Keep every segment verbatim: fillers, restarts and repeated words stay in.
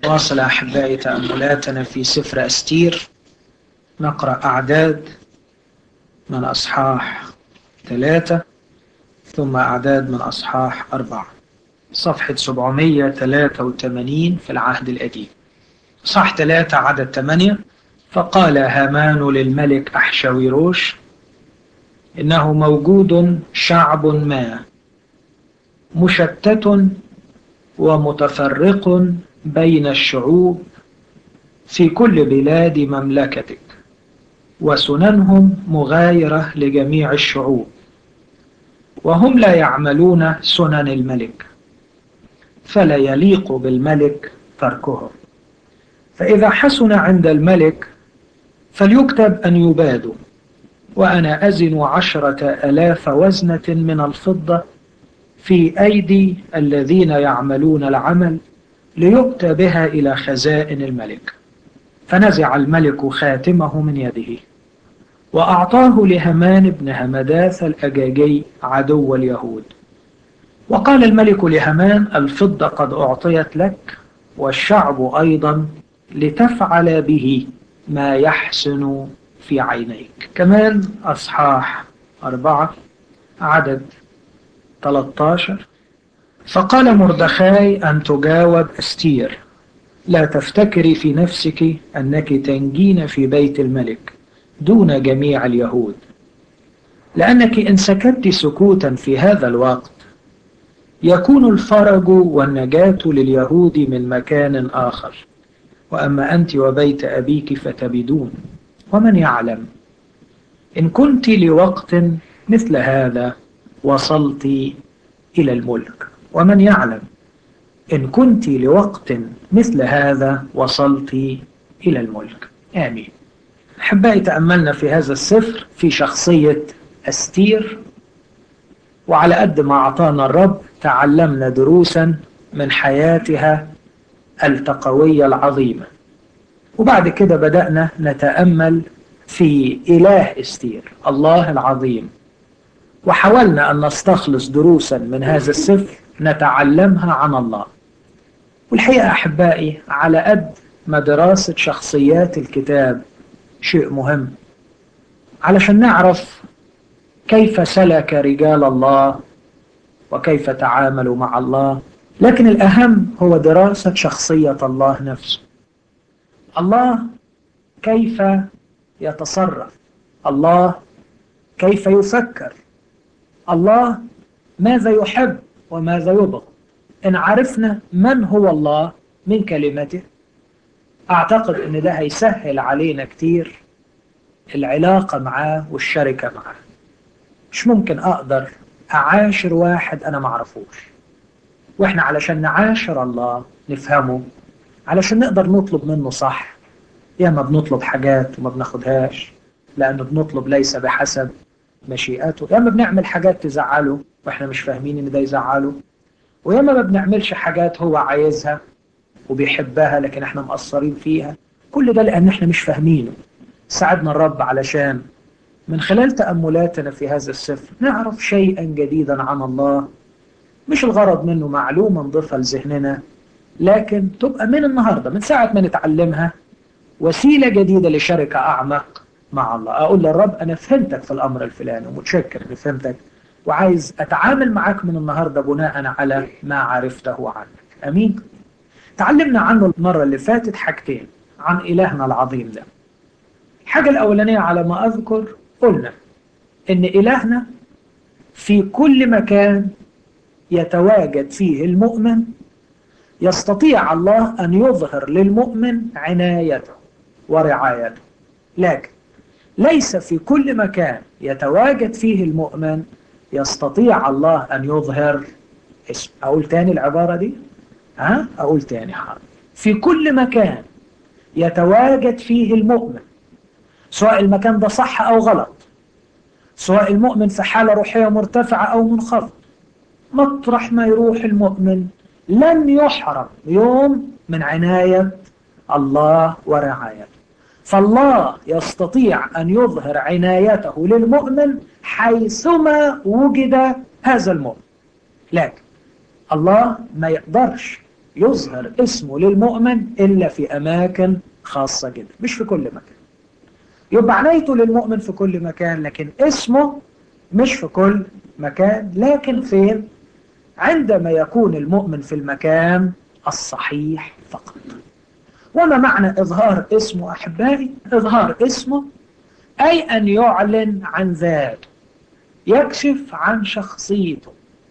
واصل أحبائي تأملاتنا في سفر أستير. نقرأ أعداد من أصحاح ثلاثة ثم أعداد من أصحاح أربعة، صفحة سبعمائة وثلاثة وثمانين في العهد القديم. صح ثلاثة عدد ثمانية: فقال هامان للملك أحشويروش: إنه موجود شعب ما مشتت ومتفرق بين الشعوب في كل بلاد مملكتك، وسننهم مغايرة لجميع الشعوب، وهم لا يعملون سنن الملك، فلا يليق بالملك تركهم. فإذا حسن عند الملك فليكتب أن يبادوا، وأنا أزن عشرة ألاف وزنة من الفضة في أيدي الذين يعملون العمل ليؤتى بها إلى خزائن الملك. فنزع الملك خاتمه من يده وأعطاه لهامان بن همداث الأجاجي عدو اليهود. وقال الملك لهامان: الفضة قد أعطيت لك والشعب أيضا، لتفعل به ما يحسن في عينيك. كمان أصحاح أربعة عدد ثلاثة عشر: فقال مردخاي أن تجاوب أستير: لا تفتكري في نفسك أنك تنجين في بيت الملك دون جميع اليهود، لأنك إن سكت سكوتا في هذا الوقت يكون الفرج والنجاة لليهود من مكان آخر، وأما أنت وبيت أبيك فتبدون. ومن يعلم إن كنت لوقت مثل هذا وصلت إلى الملك، ومن يعلم إن كنت لوقت مثل هذا وصلت إلى الملك. آمين. أحبائي، تأملنا في هذا السفر في شخصية أستير، وعلى قد ما أعطانا الرب تعلمنا دروسا من حياتها التقوية العظيمة. وبعد كده بدأنا نتأمل في إله أستير، الله العظيم، وحاولنا أن نستخلص دروسا من هذا السفر نتعلمها عن الله. والحقيقة أحبائي، على قد ما دراسة شخصيات الكتاب شيء مهم علشان نعرف كيف سلك رجال الله وكيف تعاملوا مع الله، لكن الأهم هو دراسة شخصية الله نفسه. الله كيف يتصرف، الله كيف يفكر، الله ماذا يحب وماذا يبغض. إن عرفنا من هو الله من كلمته، أعتقد أن ده هيسهل علينا كتير العلاقة معاه والشركة معاه. مش ممكن أقدر أعاشر واحد أنا معرفوش، وإحنا علشان نعاشر الله نفهمه، علشان نقدر نطلب منه صح. ياما بنطلب حاجات وما بناخدهاش لأنه بنطلب ليس بحسب مشيئته، ياما بنعمل حاجات تزعله وإحنا مش فاهمين إن ده يزعله، وياما ما بنعملش حاجات هو عايزها وبيحبها لكن إحنا مقصرين فيها. كل ده لأن إحنا مش فاهمينه. ساعدنا الرب علشان من خلال تأملاتنا في هذا السفر نعرف شيئا جديدا عن الله، مش الغرض منه معلومة نضيفها لذهننا، لكن تبقى من النهاردة من ساعة ما نتعلمها وسيلة جديدة لشركة أعمق مع الله. أقول للرب: أنا فهمتك في الأمر الفلاني ومتشكر إني فهمتك، وعايز أتعامل معك من النهاردة بناء على ما عرفته عنك. أمين. تعلمنا عنه المرة اللي فاتت حاجتين عن إلهنا العظيم ده. الحاجة الأولانية على ما أذكر قلنا إن إلهنا في كل مكان يتواجد فيه المؤمن يستطيع الله أن يظهر للمؤمن عنايته ورعايته، لكن ليس في كل مكان يتواجد فيه المؤمن يستطيع الله أن يظهر اسم. أقول تاني العبارة دي؟ ها؟ أقول تاني حاضر. في كل مكان يتواجد فيه المؤمن، سواء المكان ده صح أو غلط، سواء المؤمن في حالة روحية مرتفعة أو منخفض، مطرح ما يروح المؤمن لن يحرم يوم من عناية الله ورعايته. فالله يستطيع أن يظهر عنايته للمؤمن حيثما وجد هذا المؤمن، لكن الله ما يقدرش يظهر اسمه للمؤمن إلا في أماكن خاصة جدا، مش في كل مكان. يبقى عنايته للمؤمن في كل مكان، لكن اسمه مش في كل مكان. لكن فين؟ عندما يكون المؤمن في المكان الصحيح فقط. وما معنى إظهار اسمه أحبائي؟ إظهار اسمه أي أن يعلن عن ذاته، يكشف عن شخصيته،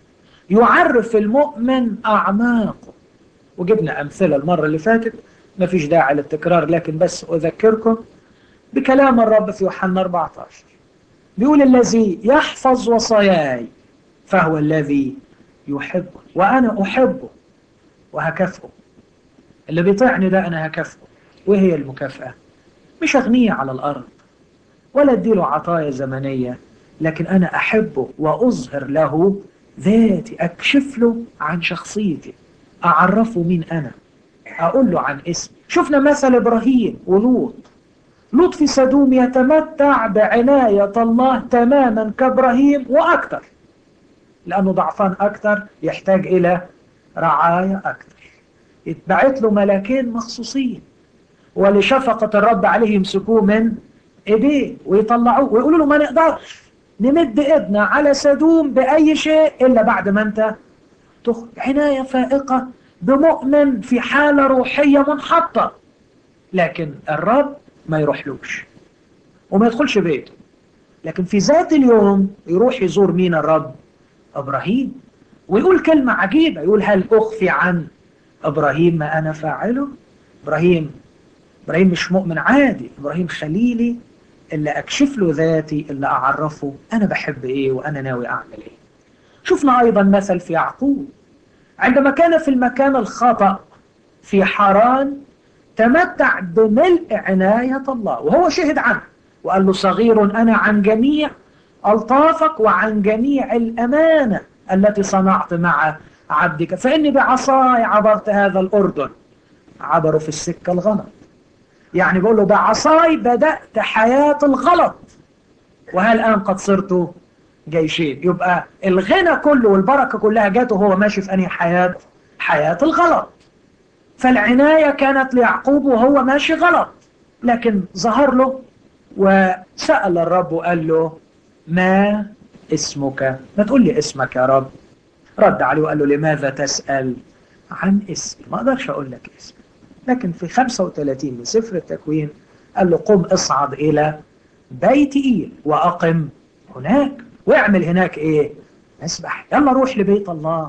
يعرف المؤمن أعماقه. وجبنا أمثلة المرة اللي فاتت، ما فيش داعي للتكرار، لكن بس أذكركم بكلام الرب في يوحنا أربعة عشر. بيقول الذي يحفظ وصاياي فهو الذي يحبه وأنا أحبه وهكافئه. اللي بيطيعني ده أنا هكافئه. وهي المكافأة؟ مش أغنيه على الأرض ولا أديله عطايا زمنية، لكن أنا أحبه وأظهر له ذاتي، أكشف له عن شخصيتي، أعرفه مين أنا، أقول له عن اسمي. شفنا مثل إبراهيم ولوط. لوط في سدوم يتمتع بعناية الله تماما كإبراهيم وأكثر، لأنه ضعفان أكثر، يحتاج إلى رعاية أكثر. يتبعت له ملاكين مخصوصين، ولشفقة الرب عليه يمسكوه من إيديه ويطلعوه ويقولوا له ما نقدرش نمد إيدنا على سدوم بأي شيء إلا بعد ما أنت تخرج. عناية فائقة بمؤمن في حالة روحية منحطة، لكن الرب ما يروحلوش وما يدخلش بيته. لكن في ذات اليوم يروح يزور مين الرب؟ إبراهيم، ويقول كلمة عجيبة، يقول هل أخفي عن إبراهيم ما أنا فاعله؟ إبراهيم إبراهيم مش مؤمن عادي، إبراهيم خليلي اللي أكشف له ذاتي، اللي أعرفه أنا بحب إيه وأنا ناوي أعمل إيه. شفنا أيضا مثل في يعقوب، عندما كان في المكان الخطأ في حران تمتع بملء عناية الله، وهو شهد عنه وقال له صغير أنا عن جميع ألطافك وعن جميع الأمانة التي صنعت مع عبدك، فإني بعصاي عبرت هذا الأردن. عبروا في السكة الغلط، يعني بيقول له بعصاي بدأت حياة الغلط، وهل الآن قد صرت جيشين. يبقى الغنى كله والبركة كلها جاته وهو ماشي في أنهي حياة؟ حياة الغلط. فالعناية كانت ليعقوب وهو ماشي غلط، لكن ظهر له وسأل الرب وقال له ما اسمك؟ ما تقول لي اسمك يا رب. رد عليه وقال له لماذا تسأل عن اسمي؟ ما أقدرش أقول لك اسمي. لكن في خمسة وثلاثين من سفر التكوين قال له قم اصعد إلى بيت إيل وأقم هناك. واعمل هناك إيه؟ اسبح. يلا روح لبيت الله.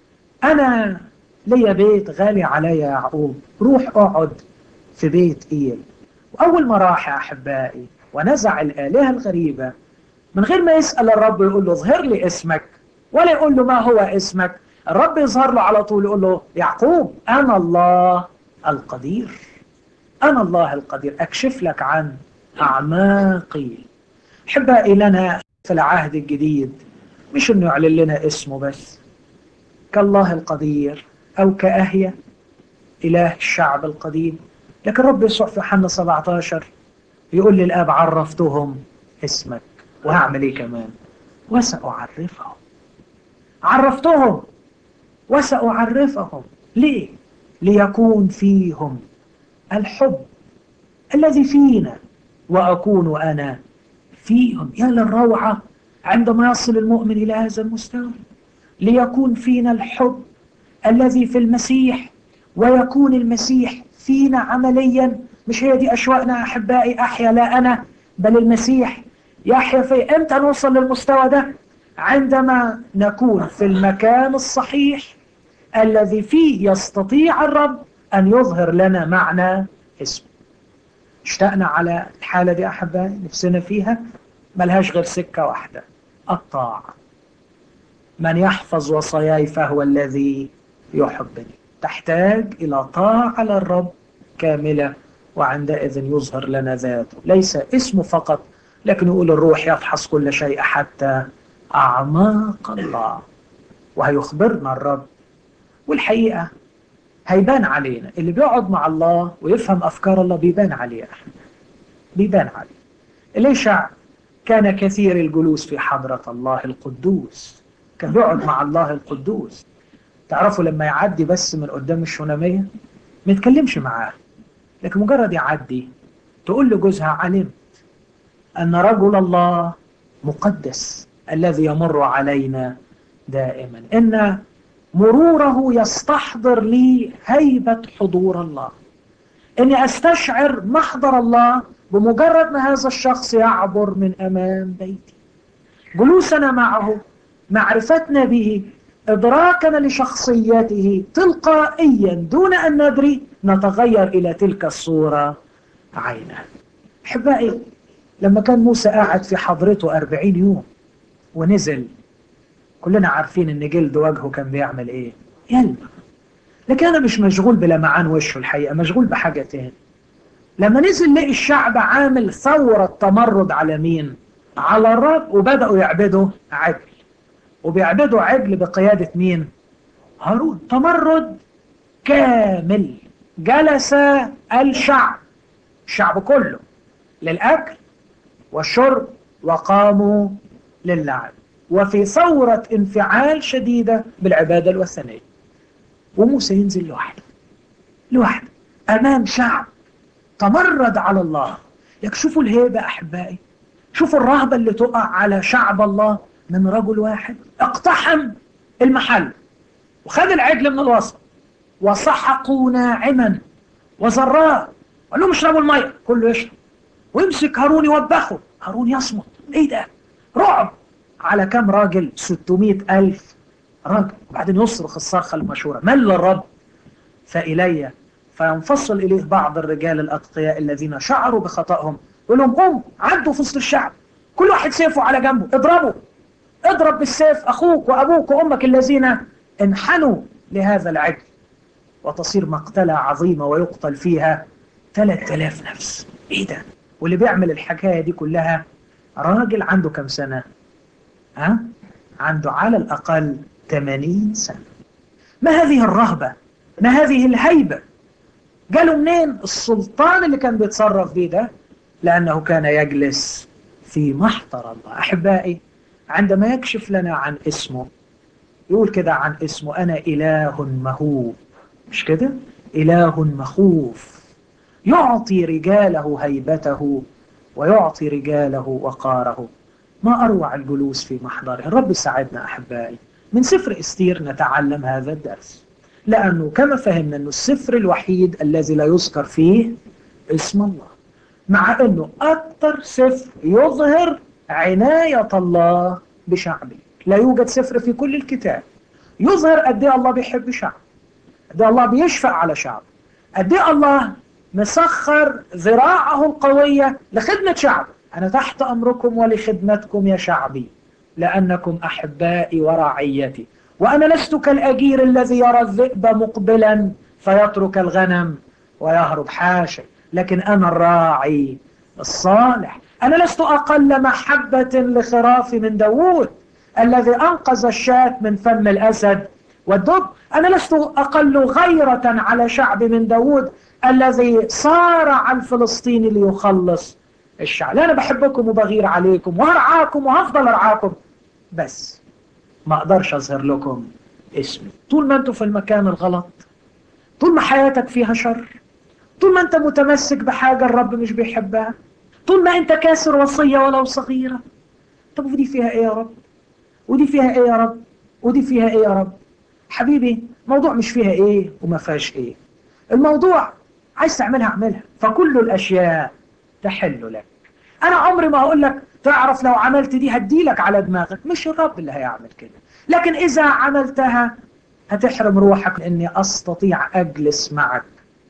أنا ليا بيت غالي عليا يا يعقوب، روح اقعد في بيت إيل. وأول ما راح يا أحبائي ونزع الآلهة الغريبة، من غير ما يسأل الرب يقول له اظهر لي اسمك ولا يقول له ما هو اسمك، الرب يظهر له على طول يقول له يعقوب أنا الله القدير، أنا الله القدير أكشف لك عن أعماقي. أحبائي لنا في العهد الجديد مش إنه يعلن لنا اسمه بس كالله القدير أو كأهيا إله الشعب القديم، لكن رب يسوع في يوحنا سبعة عشر يقول للآب عرفتهم اسمك وهعمل إيه كمان؟ وسأعرفهم. عرفتهم وسأعرفهم. ليه؟ ليكون فيهم الحب الذي فينا وأكون أنا فيهم. يا للروعة عندما يصل المؤمن إلى هذا المستوى، ليكون فينا الحب الذي في المسيح ويكون المسيح فينا عمليا. مش هي دي أشواقنا أحبائي؟ أحيا لا أنا بل المسيح يحيا في. أمتى نوصل للمستوى ده؟ عندما نكون في المكان الصحيح الذي فيه يستطيع الرب أن يظهر لنا معنى اسمه. اشتقنا على الحالة دي أحبائي، نفسنا فيها، ملهاش غير سكة واحدة، الطاعة. من يحفظ وصاياي فهو الذي يحبني. تحتاج إلى طاعة للرب كاملة، وعندئذ يظهر لنا ذاته، ليس اسمه فقط، لكن يقول الروح يفحص كل شيء حتى أعماق الله، وهيخبرنا الرب. والحقيقة هيبان علينا اللي بيقعد مع الله ويفهم أفكار الله، بيبان عليه بيبان عليه. إليشع كان كثير الجلوس في حضرة الله القدوس، كان بيقعد مع الله القدوس. تعرفوا لما يعدي بس من قدام الشونامية ما يتكلمش معاه، لكن مجرد يعدي تقول لجوزها علمت أن رجل الله مقدس الذي يمر علينا دائما، إن مروره يستحضر لي هيبة حضور الله، إني أستشعر محضر الله بمجرد ما هذا الشخص يعبر من أمام بيتي. جلوسنا معه، معرفتنا به، إدراكنا لشخصيته تلقائيا دون أن ندري نتغير إلى تلك الصورة عينا. أحبائي، لما كان موسى قاعد في حضرته أربعين يوم ونزل، كلنا عارفين ان جلد وجهه كان بيعمل ايه؟ يلمع. لكن انا مش مشغول بلمعان وشه الحقيقة، مشغول بحاجة تاني. لما نزل لقي الشعب عامل ثورة تمرد على مين؟ على الرب، وبدأوا يعبدوا عجل، وبيعبدوا عجل بقيادة مين؟ هارون. تمرد كامل. جلس الشعب، الشعب كله، للأكل والشرب، وقاموا للعب، وفي ثورة انفعال شديدة بالعبادة الوثنية. وموسى ينزل لوحده لوحده أمام شعب تمرد على الله. لك شوفوا الهيبة أحبائي، شوفوا الرهبة اللي تقع على شعب الله من رجل واحد اقتحم المحل وخد العجل من الوسط وسحقوا ناعما وزراه، قال لهم اشربوا المية، كله يشرب، ويمسك هارون يوبخه، هارون يصمت. ايه ده؟ رعب على كم راجل؟ ستمائة ألف راجل. وبعدين يصرخ الصرخة المشهورة: من للرب فإلي. فينفصل إليه بعض الرجال الأتقياء الذين شعروا بخطأهم، يقول لهم قوموا عدوا في وسط الشعب، كل واحد سيفه على جنبه، اضربوا، اضرب بالسيف أخوك وأبوك وأمك الذين انحنوا لهذا العجل، وتصير مقتلة عظيمة ويقتل فيها ثلاثة آلاف نفس. ايه ده؟ واللي بيعمل الحكاية دي كلها راجل عنده كم سنة؟ ها؟ عنده على الأقل ثمانين سنة. ما هذه الرهبة؟ ما هذه الهيبة؟ قالوا منين السلطان اللي كان بيتصرف بيه ده؟ لأنه كان يجلس في محضر الله. أحبائي، عندما يكشف لنا عن اسمه، يقول كده عن اسمه: أنا إله مهوب، مش كده؟ إله مخوف، يعطي رجاله هيبته ويعطي رجاله وقاره. ما أروع الجلوس في محضره. الرب يساعدنا أحبائي. من سفر استير نتعلم هذا الدرس، لأنه كما فهمنا أنه السفر الوحيد الذي لا يذكر فيه اسم الله، مع أنه أكثر سفر يظهر عناية الله بشعبه. لا يوجد سفر في كل الكتاب يظهر قد ايه الله بيحب شعب، قد ايه الله بيشفق على شعب، قد ايه الله مسخر ذراعه القوية لخدمة شعب. أنا تحت أمركم ولخدمتكم يا شعبي، لأنكم أحبائي ورعيتي، وأنا لست كالأجير الذي يرى الذئب مقبلا فيترك الغنم ويهرب، حاشا، لكن أنا الراعي الصالح. أنا لست أقل محبة لخرافي من داوود الذي أنقذ الشاة من فم الأسد والدب. أنا لست أقل غيرة على شعبي من داوود الذي صارع الفلسطيني ليخلص الشعب. أنا بحبكم وبغير عليكم وهرعاكم وهفضل أرعاكم، بس ما أقدرش أظهر لكم اسمي. طول ما أنتوا في المكان الغلط، طول ما حياتك فيها شر، طول ما أنت متمسك بحاجة الرب مش بيحبها، طول ما أنت كاسر وصية ولو صغيرة. طب ودي فيها إيه يا رب؟ ودي فيها إيه يا رب؟ ودي فيها إيه يا رب؟ حبيبي، موضوع مش فيها إيه وما فيهاش إيه. الموضوع عايز تعملها اعملها، فكل الأشياء تحل لك. أنا عمري ما أقول لك تعرف لو عملت دي هديلك على دماغك، مش الرب اللي هيعمل كده. لكن إذا عملتها هتحرم روحك أني أستطيع أجلس معك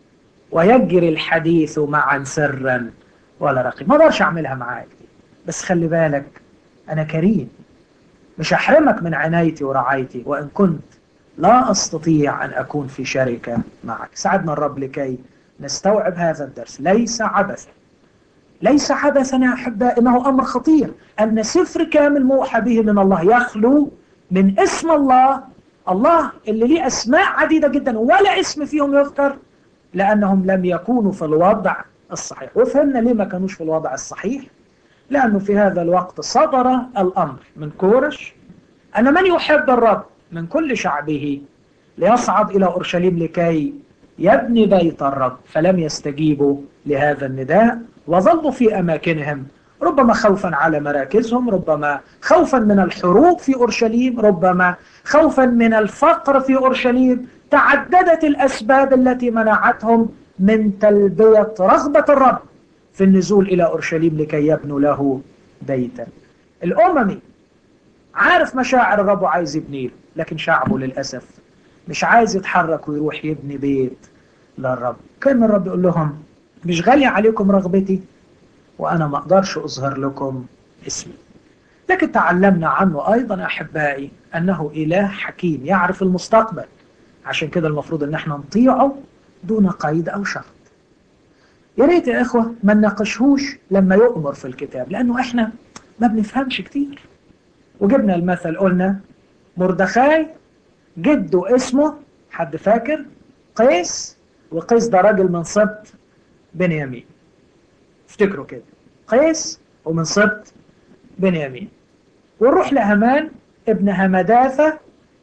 ويجري الحديث معا سرا ولا رقيب. ما اقدرش أعملها معاك دي، بس خلي بالك أنا كريم، مش أحرمك من عنايتي ورعايتي وإن كنت لا أستطيع أن أكون في شركة معك. ساعدنا الرب لكي نستوعب هذا الدرس. ليس عبثا، ليس عبثا يا أحباء، إنه أمر خطير أن سفر كامل موحى به من الله يخلو من اسم الله، الله اللي ليه أسماء عديدة جدا ولا اسم فيهم يذكر، لأنهم لم يكونوا في الوضع الصحيح. وفهمنا ليه ما كانوش في الوضع الصحيح، لأنه في هذا الوقت صدر الأمر من كورش أن من يحب الرب من كل شعبه ليصعد إلى أورشليم لكي يبني بيت الرب، فلم يستجيبوا لهذا النداء وظلوا في أماكنهم، ربما خوفا على مراكزهم، ربما خوفا من الحروب في أورشليم، ربما خوفا من الفقر في أورشليم. تعددت الأسباب التي منعتهم من تلبية رغبة الرب في النزول إلى أورشليم لكي يبنوا له بيتا. الأممي عارف مشاعر الرب وعايز يبني له، لكن شعبه للأسف مش عايز يتحرك ويروح يبني بيت للرب. كان الرب يقول لهم مش غالية عليكم رغبتي، وأنا ما أقدرش أظهر لكم اسمي. لكن تعلمنا عنه أيضا أحبائي أنه إله حكيم يعرف المستقبل، عشان كده المفروض أن احنا نطيعه دون قيد أو شرط. يا ريت يا إخوة ما نناقشهوش لما يؤمر في الكتاب، لأنه احنا ما بنفهمش كتير. وجبنا المثل، قلنا مردخاي جده اسمه، حد فاكر؟ قيس، وقيس ده راجل من سبط بنيامين. افتكروا كده، قيس ومن سبط بنيامين. ونروح لهامان ابن همداثة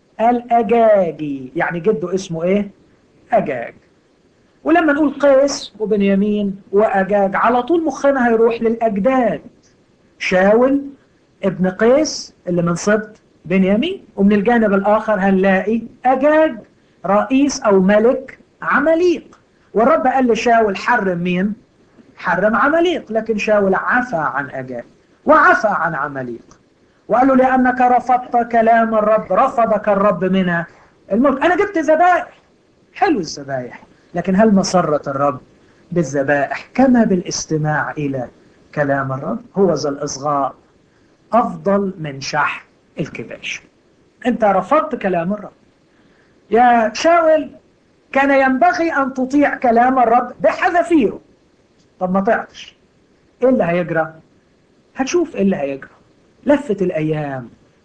الأجاجي، يعني جده اسمه ايه؟ أجاج. ولما نقول قيس وبنيامين وأجاج على طول مخنا هيروح للأجداد، شاول ابن قيس اللي من سبط بنيامين، ومن الجانب الآخر هنلاقي أجاج رئيس أو ملك عماليق. والرب قال لشاول حرم مين؟ حرم عماليق، لكن شاول عفى عن أجاج وعفى عن عماليق، وقال له لأنك رفضت كلام الرب رفضك الرب من الملك. أنا جبت ذبائح، حلو الذبائح، لكن هل مسرت الرب بالذبائح كما بالاستماع إلى كلام الرب؟ هو ذا الإصغاء أفضل من شح الكباش. أنت رفضت كلام الرب يا شاول، كان ينبغي أن تطيع كلام الرب بحذافيره. طب ما طعتش، إيه اللي هيجرى؟ هتشوف إيه اللي هيجرى. لفة الأيام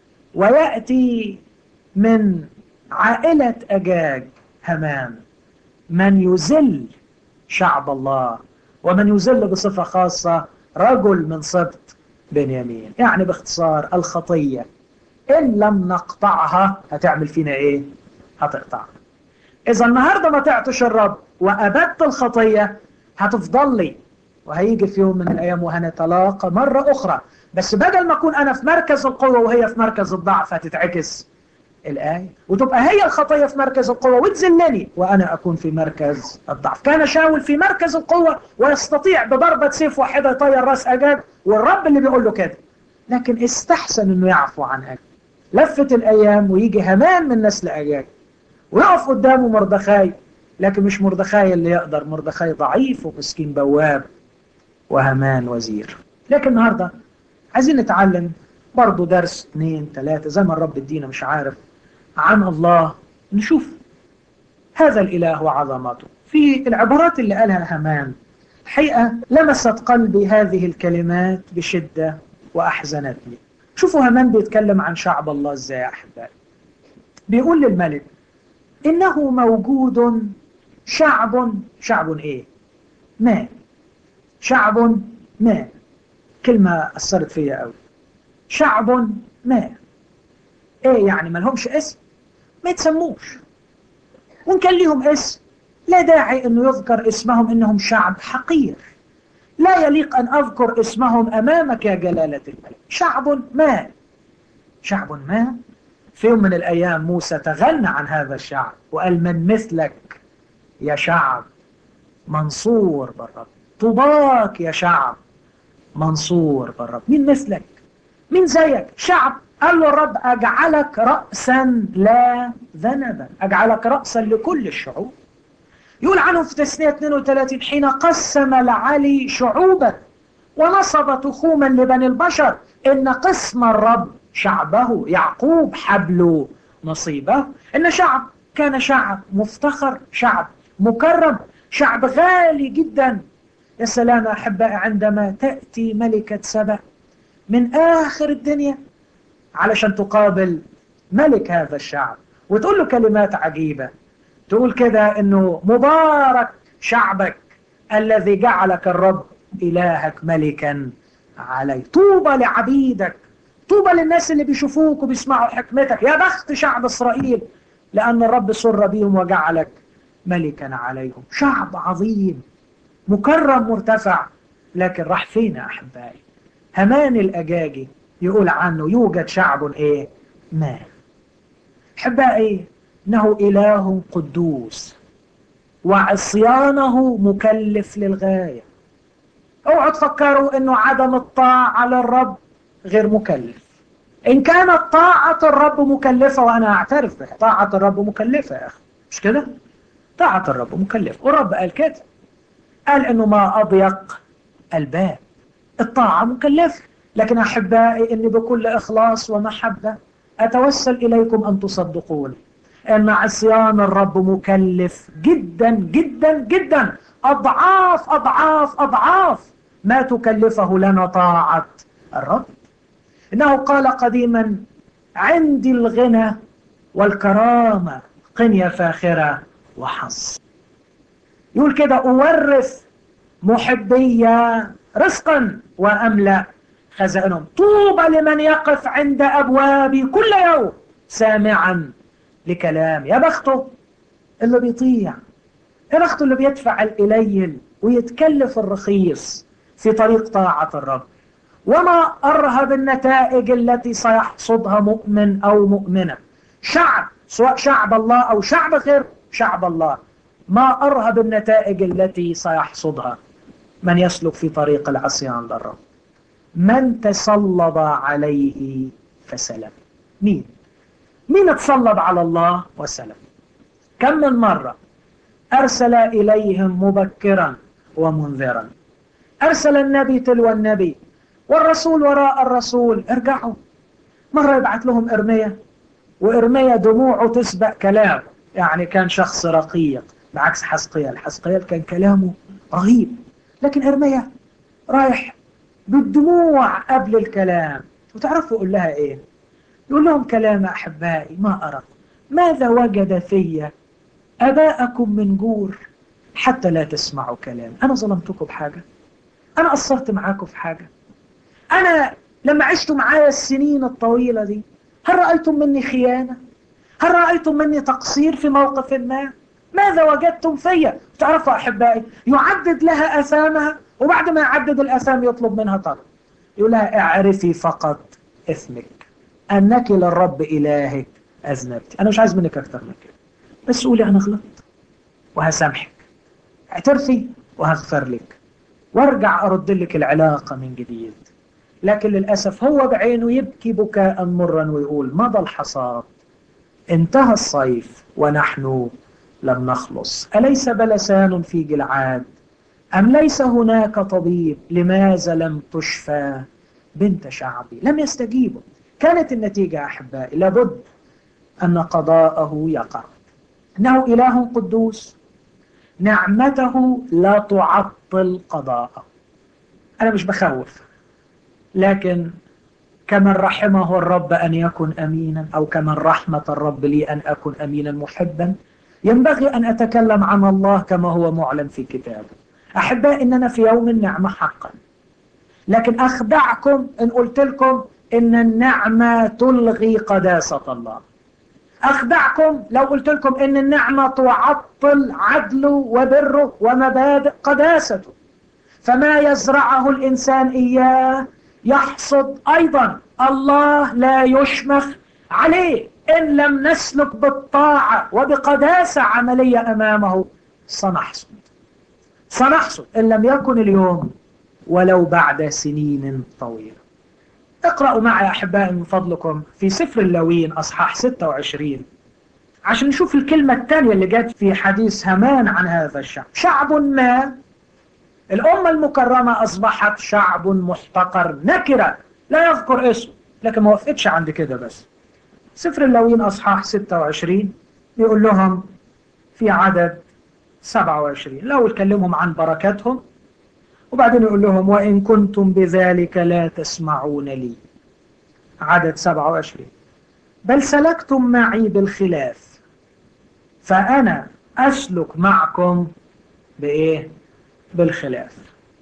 ويأتي من عائلة أجاج هامان من يذل شعب الله، ومن يذل بصفة خاصة رجل من سبط بنيامين. يعني باختصار الخطية إن لم نقطعها هتعمل فينا إيه؟ هتقطعنا. إذا النهاردة ما تعطش الرب وأبدت الخطية هتفضل لي، وهيجي في يوم من الأيام وهنتلاقى مرة أخرى، بس بدل ما أكون أنا في مركز القوة وهي في مركز الضعف هتتعكس الآية، وتبقى هي الخطية في مركز القوة وتذلني وأنا أكون في مركز الضعف. كان شاول في مركز القوة ويستطيع بضربة سيف واحدة يطير راس أجاج، والرب اللي بيقول له كده، لكن استحسن أنه يعفو عن أجاج. لفت الأيام ويجي هامان من نسل أجاج ويقف قدامه مردخاي، لكن مش مردخاي اللي يقدر، مردخاي ضعيف ومسكين بواب، وهامان وزير. لكن النهاردة عايزين نتعلم برضو درس اثنين ثلاثة زي ما الرب ادينا مش عارف عن الله، نشوف هذا الإله وعظمته. في العبارات اللي قالها هامان الحقيقة لمست قلبي هذه الكلمات بشدة وأحزنتني. شوفوا هامان بيتكلم عن شعب الله ازاي يا أحبائي. بيقول للملك إنه موجود شعب، شعب إيه؟ ما شعب ما، كلمة أثرت فيها قوي. شعب ما إيه يعني؟ ما لهمش اسم، ما يتسموش، وإن كان لهم اسم لا داعي أنه يذكر اسمهم، إنهم شعب حقير لا يليق أن أذكر اسمهم أمامك يا جلالة الملك. شعب ما، شعب ما. في يوم من الأيام موسى تغنى عن هذا الشعب وقال من مثلك يا شعب منصور بالرب، طوباك يا شعب منصور بالرب. مين مثلك؟ مين زيك؟ شعب قال له الرب أجعلك رأسا لا ذنبا، أجعلك رأسا لكل الشعوب. يقول عنه في تثنية اثنين وثلاثين حين قسم العلي شعوبا ونصب تخوما لبني البشر إن قسم الرب شعبه يعقوب حبل نصيبه. إن شعب كان شعب مفتخر، شعب مكرم، شعب غالي جدا. يا سلام أحبائي عندما تأتي ملكة سبأ من آخر الدنيا علشان تقابل ملك هذا الشعب وتقول له كلمات عجيبة، تقول كده إنه مبارك شعبك الذي جعلك الرب إلهك ملكا عليه، طوبى لعبيدك، طوبى للناس اللي بيشوفوك وبيسمعوا حكمتك، يا بخت شعب إسرائيل لأن الرب سر بهم وجعلك ملكا عليهم. شعب عظيم مكرم مرتفع، لكن راح فين يا أحبائي؟ هامان الأجاجي يقول عنه يوجد شعب إيه؟ ما. أحبائي، إنه إله قدوس وعصيانه مكلف للغاية. اوعوا تفكروا انه عدم الطاعة للرب غير مكلف. ان كانت طاعة الرب مكلفة، وانا اعترف بها، طاعة الرب مكلفة يا اخي، مش كده؟ طاعة الرب مكلفة، والرب قال كده، قال انه ما اضيق الباب. الطاعة مكلفة، لكن احبائي اني بكل اخلاص ومحبة اتوسل اليكم ان تصدقوني ان عصيان الرب مكلف جدا جدا جدا، اضعاف اضعاف اضعاف ما تكلفه لنا طاعة الرب. انه قال قديما: عندي الغنى والكرامة، قنية فاخرة وحظ. يقول كده: اورث محبي رزقا واملأ خزائنهم. طوبى لمن يقف عند ابوابي كل يوم سامعا لكلام. يا بخته اللي بيطيع، يا بخته اللي بيدفع القليل ويتكلف الرخيص في طريق طاعة الرب. وما أرهب النتائج التي سيحصدها مؤمن أو مؤمنة، شعب، سواء شعب الله أو شعب غير شعب الله، ما أرهب النتائج التي سيحصدها من يسلك في طريق العصيان للرب. من تسلط عليه فسلم. مين؟ مين اتسلط على الله وسلم؟ كم من مرة أرسل إليهم مبكرا ومنذرا، أرسل النبي تلو النبي والرسول وراء الرسول: ارجعوا. مرة يبعث لهم إرميا، وإرميا دموعه تسبق كلام، يعني كان شخص رقيق، بعكس حزقيال. حزقيال كان كلامه رهيب، لكن إرميا رايح بالدموع قبل الكلام. وتعرفوا يقول لها إيه؟ يقول لهم كلام أحبائي ما أرى: ماذا وجد في أباءكم من جور حتى لا تسمعوا كلام؟ أنا ظلمتكم بحاجة؟ أنا قصرت معاكم في حاجة؟ أنا لما عشتوا معايا السنين الطويلة دي، هل رأيتم مني خيانة؟ هل رأيتم مني تقصير في موقف ما؟ ماذا وجدتم فيا؟ تعرفوا أحبائي، يعدد لها أثامها، وبعد ما يعدد الأثام يطلب منها طلب، يقول لها: اعرفي فقط إثمك أنك للرب إلهك أذنبت. أنا مش عايز منك أكتر من كده، بس قولي أنا غلطت وهسامحك، اعترفي وهغفر لك، وارجع أرد لك العلاقة من جديد. لكن للأسف هو بعينه يبكي بكاء مرا ويقول: مضى الحصاد، انتهى الصيف ونحن لم نخلص. أليس بلسان في جلعاد؟ أم ليس هناك طبيب؟ لماذا لم تشفى بنت شعبي؟ لم يستجيبوا. كانت النتيجة أحبائي لابد أن قضاءه يقع. إنه إله قدوس، نعمته لا تعطل قضاءه. أنا مش بخوف، لكن كمن رحمه الرب أن يكن أمينا، أو كمن رحمة الرب لي أن أكون أمينا محبا، ينبغي أن أتكلم عن الله كما هو معلن في كتابه. أحباء، إننا في يوم النعمة حقا، لكن أخدعكم إن قلت لكم إن النعمة تلغي قداسة الله. أخدعكم لو قلت لكم إن النعمة تعطل عدله وبره ومبادئ قداسته. فما يزرعه الإنسان إياه يحصد أيضا. الله لا يشمخ عليه. إن لم نسلك بالطاعة وبقداسة عملية أمامه سنحصد، سنحصد إن لم يكن اليوم ولو بعد سنين طويلة. اقرأوا معي أحبائي من فضلكم في سفر اللاويين أصحاح ستة وعشرين، عشان نشوف الكلمة الثانية اللي جت في حديث هامان عن هذا الشعب. شعب ما، الأمة المكرمة أصبحت شعب محتقر نكرة لا يذكر اسمه. لكن ما وقفتش عند كده بس. سفر اللاويين أصحاح ستة وعشرين يقول لهم في عدد سبعة وعشرين، لو يكلمهم عن بركاتهم، وبعدين يقول لهم: وإن كنتم بذلك لا تسمعون لي. عدد سبعة وعشرين: بل سلكتم معي بالخلاف، فأنا أسلك معكم بإيه؟ بالخلاف،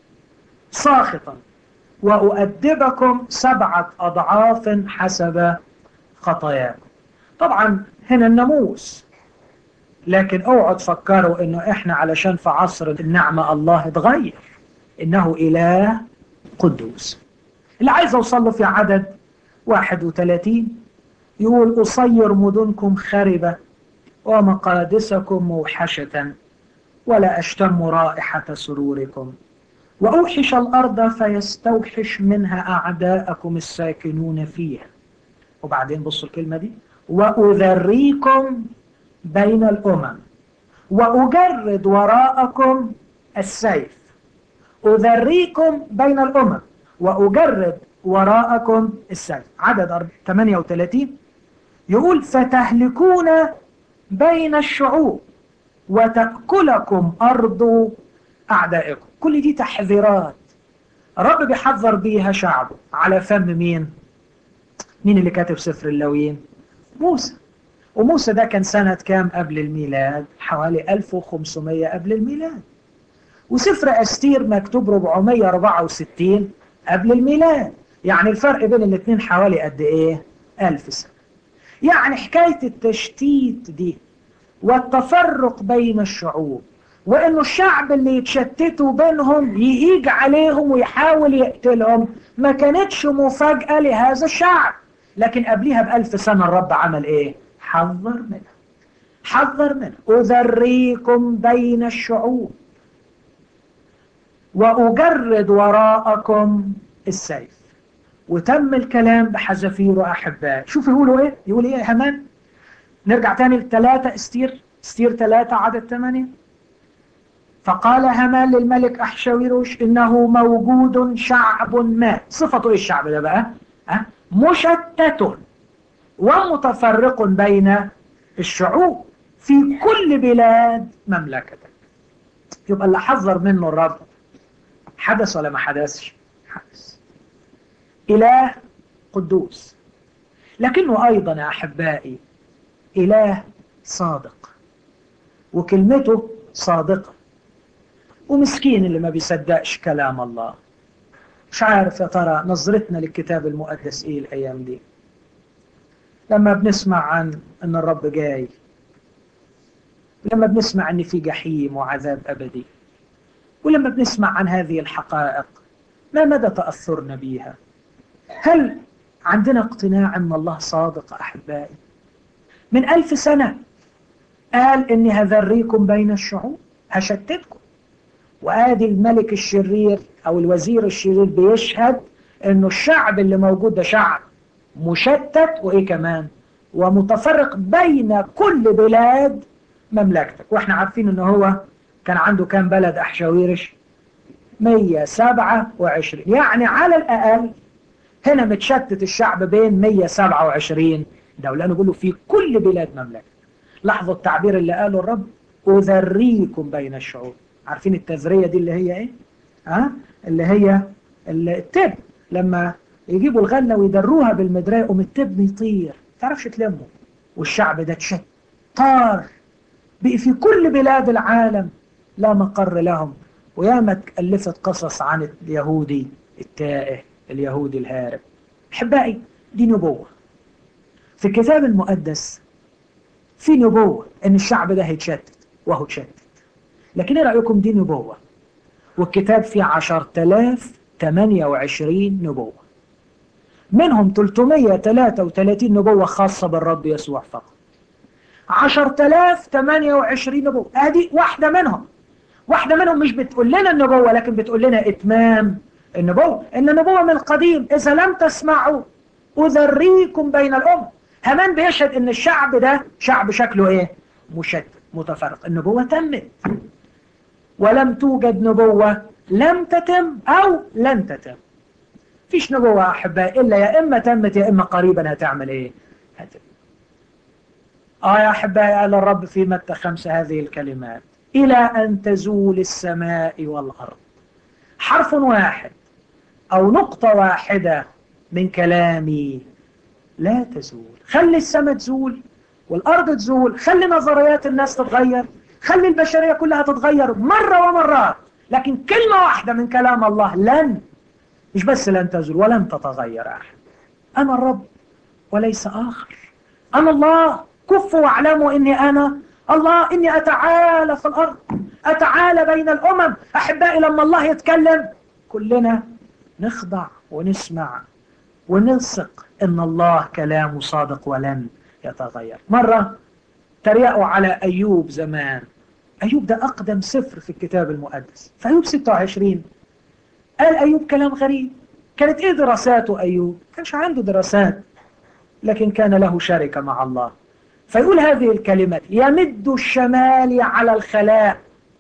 ساخطا، وأؤدبكم سبعة أضعاف حسب خطاياكم. طبعا هنا الناموس، لكن اوعوا تفكروا انه احنا علشان في عصر النعمة الله اتغير، انه اله قدوس. اللي عايز اوصل له في عدد واحد وثلاثين يقول اصير مدنكم خربة ومقادسكم موحشة ولا اشتم رائحة سروركم، واوحش الارض فيستوحش منها اعداءكم الساكنون فيها. وبعدين بصوا الكلمة دي، واذريكم بين الامم واجرد وراءكم السيف. اذريكم بين الامم واجرد وراءكم السيف. عدد ثمانية وثلاثين يقول فتهلكون بين الشعوب وتأكلكم أرض أعدائكم. كل دي تحذيرات الرب بيحذر بيها شعبه على فم مين؟ مين اللي كاتب سفر اللاويين؟ موسى. وموسى ده كان سنة كام قبل الميلاد؟ حوالي ألف وخمسمائة قبل الميلاد. وسفر أستير مكتوب أربعمائة وأربعة وستين قبل الميلاد. يعني الفرق بين الاثنين حوالي قد ايه؟ ألف سنة. يعني حكاية التشتيت دي والتفرق بين الشعوب، وانه الشعب اللي يتشتتوا بينهم يهيج عليهم ويحاول يقتلهم، ما كانتش مفاجأة لهذا الشعب. لكن قبلها بألف سنة الرب عمل ايه؟ حذر منها. حذر منها. أذريكم بين الشعوب وأجرد وراءكم السيف. وتم الكلام بحذافيره أحبائي. شوف يقولوا ايه؟ يقول ايه يا هامان؟ نرجع تاني لثلاثة استير، استير ثلاثة عدد ثمانية. فقال هامان للملك أحشويروش إنه موجود شعب ما. صفته ايه الشعب ده بقى؟ أه؟ مشتت ومتفرق بين الشعوب في كل بلاد مملكتك. يبقى اللي حذر منه الرب حدث ولا ما حدثش؟ حدث. إله قدوس، لكنه أيضا يا أحبائي إله صادق، وكلمته صادقة. ومسكين اللي ما بيصدقش كلام الله. مش عارف يا ترى نظرتنا للكتاب المقدس ايه الايام دي لما بنسمع عن ان الرب جاي، لما بنسمع ان في جحيم وعذاب ابدي، ولما بنسمع عن هذه الحقائق ما مدى تأثرنا بيها؟ هل عندنا اقتناع ان الله صادق احبائي؟ من ألف سنة قال إني هذريكم بين الشعوب، هشتتكم. وآدي الملك الشرير أو الوزير الشرير بيشهد إنه الشعب اللي موجود ده شعب مشتت، وإيه كمان؟ ومتفرق بين كل بلاد مملكتك. وإحنا عارفين إنه هو كان عنده كام بلد أحشاويرش؟ مئة وسبعة وعشرين. يعني على الأقل هنا متشتت الشعب بين مئة وسبعة وعشرين دولة، لأنه بيقولوا في كل بلاد مملكة. لاحظوا التعبير اللي قاله الرب، أذريكم بين الشعوب. عارفين التذرية دي اللي هي إيه؟ ها؟ اللي هي التب، لما يجيبوا الغلة ويدروها بالمدراية يقوم التب يطير، تعرفش تلمه. والشعب ده تشت طار بقي في كل بلاد العالم لا مقر لهم. وياما تألفت قصص عن اليهودي التائه، اليهودي الهارب. أحبائي دي نبوة في الكتاب المقدس، في نبوة ان الشعب ده هيتشتت وهو تشتت. لكن ايه رأيكم؟ دي نبوة، والكتاب فيه عشرة آلاف وثمانية وعشرين نبوة، منهم ثلاثمئة وثلاثة وثلاثين نبوة خاصة بالرب يسوع فقط. عشرة آلاف وثمانية وعشرين نبوة، ادي واحدة منهم. واحدة منهم مش بتقول لنا النبوة، لكن بتقول لنا اتمام النبوة. ان النبوة من القديم اذا لم تسمعوا اذريكم بين الامم. هامان بيشهد ان الشعب ده شعب شكله ايه؟ مشتت متفرق. النبوة تمت، ولم توجد نبوة لم تتم او لن تتم. فيش نبوة احبائي الا يا اما تمت يا اما قريبا هتعمل ايه؟ هتم. اه يا احبائي، قال الرب في متى خمسة هذه الكلمات، الى ان تزول السماء والارض حرف واحد او نقطة واحدة من كلامي لا تزول. خلي السماء تزول والأرض تزول، خلي نظريات الناس تتغير، خلي البشرية كلها تتغير مرة ومرات، لكن كلمة واحدة من كلام الله لن، مش بس لن تزول ولن تتغير أحد. أنا الرب وليس آخر. أنا الله، كفوا واعلموا إني أنا الله، إني أتعالى في الأرض، أتعالى بين الأمم. أحبائي لما الله يتكلم كلنا نخضع ونسمع ونثق إن الله كلامه صادق ولن يتغير. مرة تريقوا على أيوب زمان. أيوب ده أقدم سفر في الكتاب المقدس، في أيوب ستة وعشرين قال أيوب كلام غريب. كانت إيه دراساته أيوب؟ كانش عنده دراسات، لكن كان له شركة مع الله. فيقول هذه الكلمات: يمد الشمال على الخلاء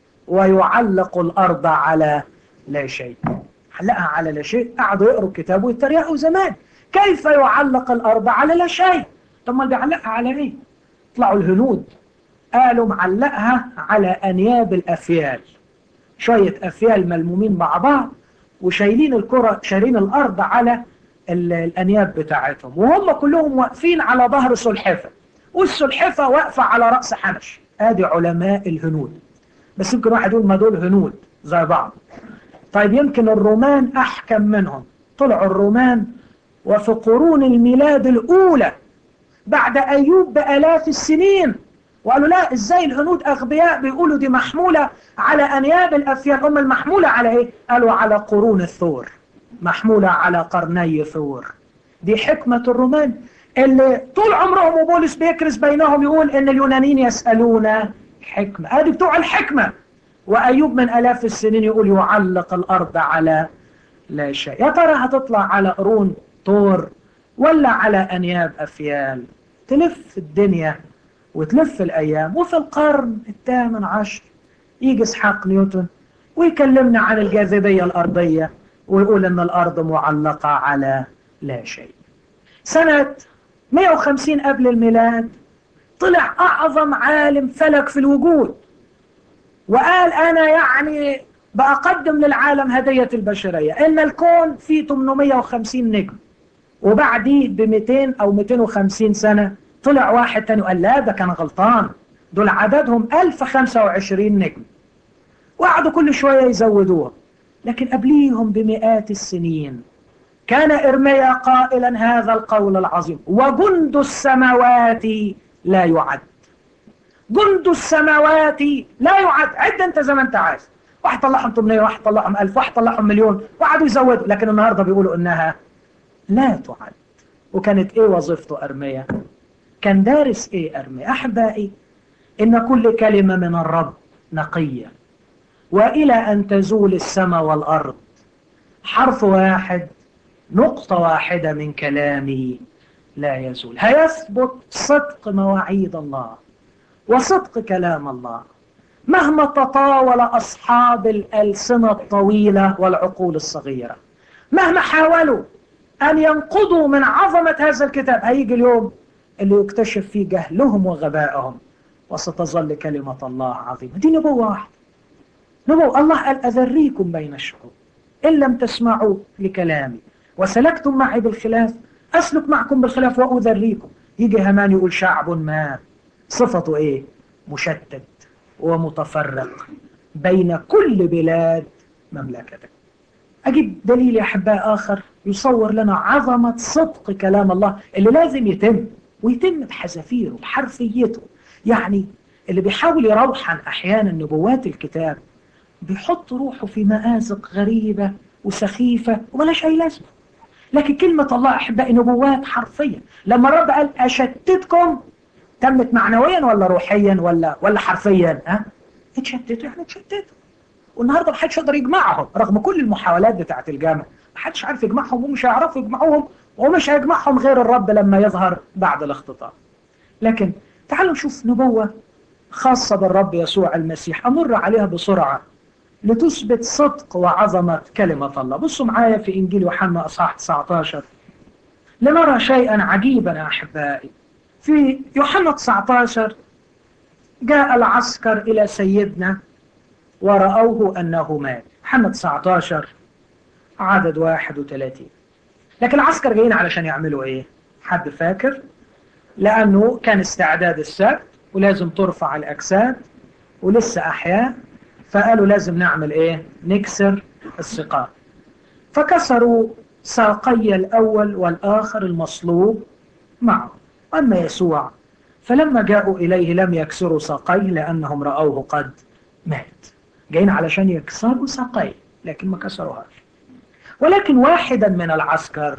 ويعلق الأرض على لا شيء. علقها على لا شيء. قعدوا يقروا الكتاب ويتريقوا زمان، كيف يعلق الأرض على لا شيء؟ طب ما بيعلقها على إيه؟ طلعوا الهنود قالوا معلقها على أنياب الأفيال، شوية أفيال ملمومين مع بعض وشايلين الكرة، شايلين الأرض على الأنياب بتاعتهم، وهم كلهم واقفين على ظهر سلحفة، والسلحفة واقفة على رأس حنش. ادي علماء الهنود. بس يمكن واحد يقول ما دول هنود زي بعض. طيب يمكن الرومان أحكم منهم. طلعوا الرومان وفي قرون الميلاد الأولى بعد أيوب بآلاف السنين، وقالوا لا، ازاي الهنود أغبياء بيقولوا دي محمولة على أنياب الأفيال؟ هم المحمولة على ايه؟ قالوا على قرون الثور، محمولة على قرني ثور. دي حكمة الرومان اللي طول عمرهم وبولس بيكرس بينهم يقول ان اليونانيين يسألون حكمة. ادي بتوع الحكمة. وأيوب من آلاف السنين يقول يعلق الأرض على لا شيء. يا ترى هتطلع على قرون طور ولا على أنياب أفيال؟ تلف الدنيا وتلف الأيام. وفي القرن الثامن عشر يجي إسحاق نيوتن ويكلمنا عن الجاذبية الأرضية ويقول أن الأرض معلقة على لا شيء. سنة مئة وخمسين قبل الميلاد طلع أعظم عالم فلك في الوجود وقال أنا يعني بقدم للعالم هدية البشرية، إن الكون فيه ثمانمئة وخمسين نجم. وبعديه ب مئتين أو مئتين وخمسين سنة طلع واحد تاني وقال لا، ده كان غلطان، دول عددهم ألف وخمسة وعشرين نجم. وقعدوا كل شوية يزودوها. لكن قبليهم بمئات السنين كان إرميا قائلا هذا القول العظيم: وجند السماوات لا يعد. جند السماوات لا يعد. عد انت زي ما انت عايز، واحد طلعهم ثمانمئة، واحد طلعهم ألف، واحد طلعهم مليون، وقعدوا يزودوا. لكن النهارده بيقولوا انها لا تعد. وكانت ايه وظيفته ارميا؟ كان دارس ايه ارميا؟ احبائي، ان كل كلمة من الرب نقية، والى ان تزول السماء والارض حرف واحد، نقطة واحدة من كلامي لا يزول. هيثبت صدق مواعيد الله وصدق كلام الله مهما تطاول أصحاب الألسنة الطويلة والعقول الصغيرة، مهما حاولوا أن ينقضوا من عظمة هذا الكتاب. هيجي اليوم اللي يكتشف فيه جهلهم وغبائهم، وستظل كلمة الله عظيمة. دي نبوة واحدة، نبوة الله قال أذريكم بين الشعوب إن لم تسمعوا لكلامي وسلكتم معي بالخلاف أسلك معكم بالخلاف وأذريكم. يجي همان يقول شعب ما صفته إيه؟ مشتت ومتفرق بين كل بلاد مملكتك. أجيب دليل يا أحباء آخر يصور لنا عظمة صدق كلام الله اللي لازم يتم، ويتم بحذافيره بحرفيته. يعني اللي بيحاول يروحن أحيانا نبوات الكتاب بيحط روحه في مآزق غريبة وسخيفة وملاش أي لازمة. لكن كلمة الله أحبائي نبوات حرفية. لما الرب قال أشتتكم، تمت معنويا ولا روحيا ولا ولا حرفيا؟ ها؟ اتشتتوا يعني اتشتتوا. والنهارده ما حدش يقدر يجمعهم رغم كل المحاولات بتاعت الجامعة. ما حدش عارف يجمعهم ومش هيعرفوا يجمعوهم، ومش هيجمعهم غير الرب لما يظهر بعد الاختطاف. لكن تعالوا نشوف نبوة خاصة بالرب يسوع المسيح أمر عليها بسرعة لتثبت صدق وعظمة كلمة الله. بصوا معايا في إنجيل يوحنا أصحاح تسعة عشر لنرى شيئا عجيبا يا أحبائي. في يوحنا تسعة عشر جاء العسكر إلى سيدنا ورأوه أنه مات. يوحنا تسعة عشر عدد واحد وثلاثين. لكن العسكر جايين علشان يعملوا إيه؟ حد فاكر؟ لأنه كان استعداد السبت ولازم ترفع الأجساد ولسه أحياء، فقالوا لازم نعمل إيه؟ نكسر السقاء. فكسروا ساقي الأول والآخر المصلوب معه أما يسوع فلما جاءوا إليه لم يكسروا ساقيه لأنهم رأوه قد مات. جايين علشان يكسروا ساقيه لكن ما كسروهاش. ولكن واحدا من العسكر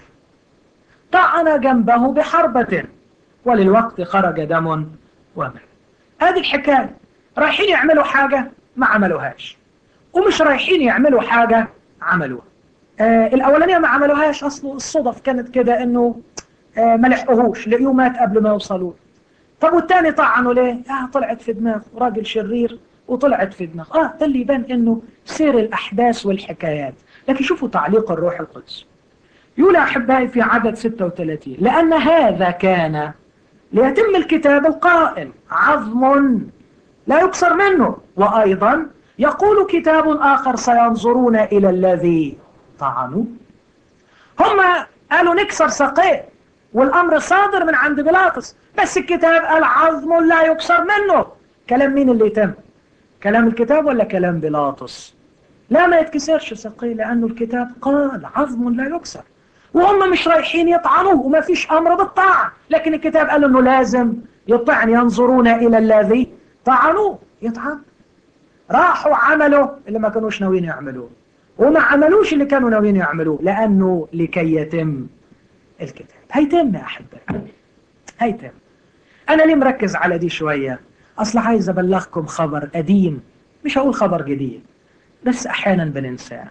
طعن جنبه بحربة وللوقت خرج دم وماء. هذه الحكاية. رايحين يعملوا حاجة ما عملوهاش، ومش رايحين يعملوا حاجة عملوها. آه الأولانية ما عملوهاش، أصله الصدف كانت كده إنه آه ما لحقوهوش، لقيوه مات قبل ما يوصلوا. طب والتاني طعنوا ليه؟ آه طلعت في دماغه، راجل شرير وطلعت في دماغه. آه ده اللي يبان إنه سير الأحداث والحكايات. لكن شوفوا تعليق الروح القدس. يقول أحبائي في عدد ستة وثلاثين: لأن هذا كان ليتم الكتاب القائل عظم لا يكسر منه، وأيضا يقول كتاب آخر سينظرون إلى الذي طعنوا. هم قالوا نكسر ساقيه والأمر صادر من عند بيلاطس، بس الكتاب قال عظم لا يكسر منه. كلام مين اللي يتم؟ كلام الكتاب ولا كلام بيلاطس؟ لا، ما يتكسرش ساقيه لأنه الكتاب قال عظم لا يكسر، وهم مش رايحين يطعنوه وما فيش أمر بالطعن، لكن الكتاب قال إنه لازم يطعن. ينظرون إلى الذي طعنوه، يطعن. راحوا عملوا اللي ما كانوش ناويين يعملوه، وما عملوش اللي كانوا ناويين يعملوه، لأنه لكي يتم الكتاب. هيتم يا أحبائي، هيتم. أنا ليه مركز على دي شوية؟ أصل عايز أبلغكم خبر قديم، مش هقول خبر جديد، بس أحيانا بننساه.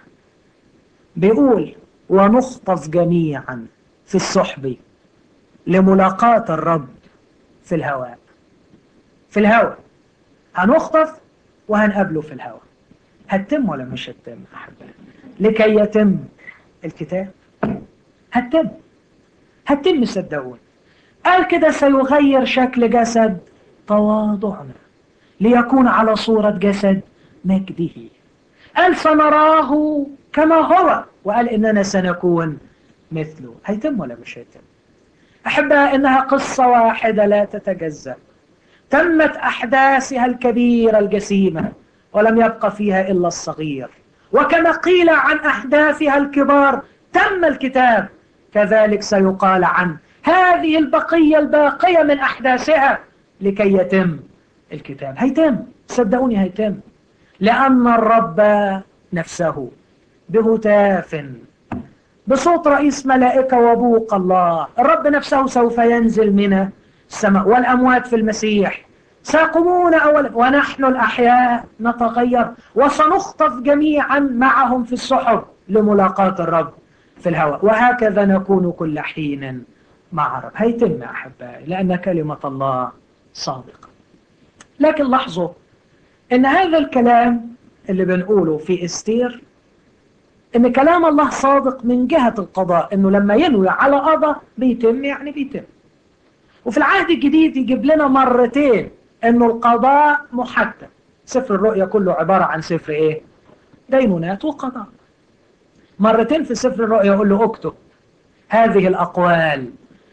بيقول ونخطف جميعا في السحب لملاقاة الرب في الهواء. في الهواء هنخطف وهنقابله في الهواء. هتتم ولا مش هتتم أحبائي؟ لكي يتم الكتاب هتتم، هتتم صدقوني. قال كده سيغير شكل جسد تواضعنا ليكون على صورة جسد مجده. قال سنراه كما هو، وقال إننا سنكون مثله. هيتم ولا مش هيتم؟ أحبها إنها قصة واحدة لا تتجزأ، تمت أحداثها الكبيرة الجسيمة ولم يبقى فيها إلا الصغير. وكما قيل عن أحداثها الكبار تم الكتاب، كذلك سيقال عن هذه البقية الباقية من أحداثها لكي يتم الكتاب. هيتم صدقوني، هيتم، لأن الرب نفسه بهتاف بصوت رئيس ملائكة وبوق الله، الرب نفسه سوف ينزل من السماء، والأموات في المسيح سيقومون أولا ونحن الأحياء نتغير وسنخطف جميعا معهم في السحب لملاقاة الرب في الهواء، وهكذا نكون كل حين مع الرب. هيتم أحبائي لأن كلمة الله صادقة. لكن لاحظوا إن هذا الكلام اللي بنقوله في استير، إن كلام الله صادق من جهة القضاء، إنه لما ينوي على قضاء بيتم، يعني بيتم. وفي العهد الجديد يجيب لنا مرتين إنه القضاء محتم. سفر الرؤيا كله عبارة عن سفر إيه؟ دينونات وقضاء. مرتين في سفر الرؤيا يقول له اكتب هذه الأقوال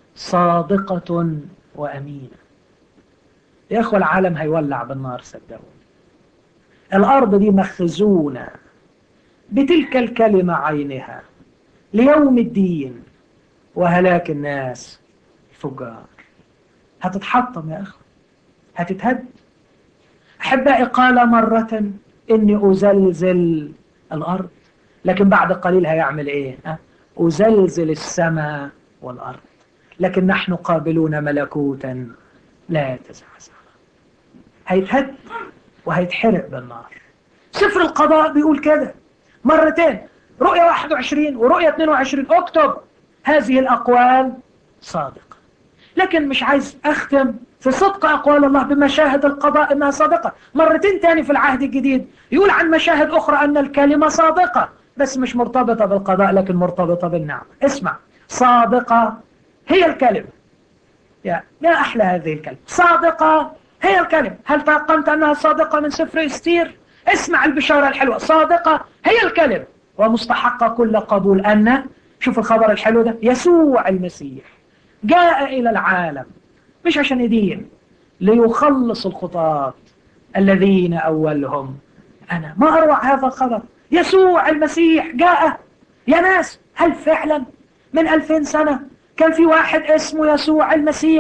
صادقة وأمينة. يا أخوة العالم هيولع بالنار صدقوني. الأرض دي مخزونة بتلك الكلمة عينها ليوم الدين وهلاك الناس الفجار. هتتحطم يا أخوة، هتتهد. أحبائي قال مرة إني أزلزل الأرض، لكن بعد قليل هيعمل إيه؟ أه؟ أزلزل السماء والأرض، لكن نحن قابلون ملكوتا لا يتزعزع. هيتهد وهيتحرق بالنار. سفر القضاء بيقول كده مرتين، رؤية واحد وعشرين ورؤية اثنين وعشرين، اكتب هذه الأقوال صادقة. لكن مش عايز أختم في صدق أقوال الله بمشاهد القضاء إنها صادقة. مرتين تاني في العهد الجديد يقول عن مشاهد أخرى أن الكلمة صادقة، بس مش مرتبطة بالقضاء لكن مرتبطة بالنعم. اسمع، صادقة هي الكلمة. يا يا أحلى هذه الكلمة، صادقة هي الكلمة. هل تيقنت أنها صادقة من سفر استير؟ اسمع البشارة الحلوة، صادقة هي الكلمة ومستحقة كل قبول أن، شوف الخبر الحلو ده، يسوع المسيح جاء إلى العالم مش عشان يدين، ليخلص الخطاة الذين أولهم أنا. ما أروع هذا الخبر، يسوع المسيح جاء. يا ناس، هل فعلا من ألفين سنة كان في واحد اسمه يسوع المسيح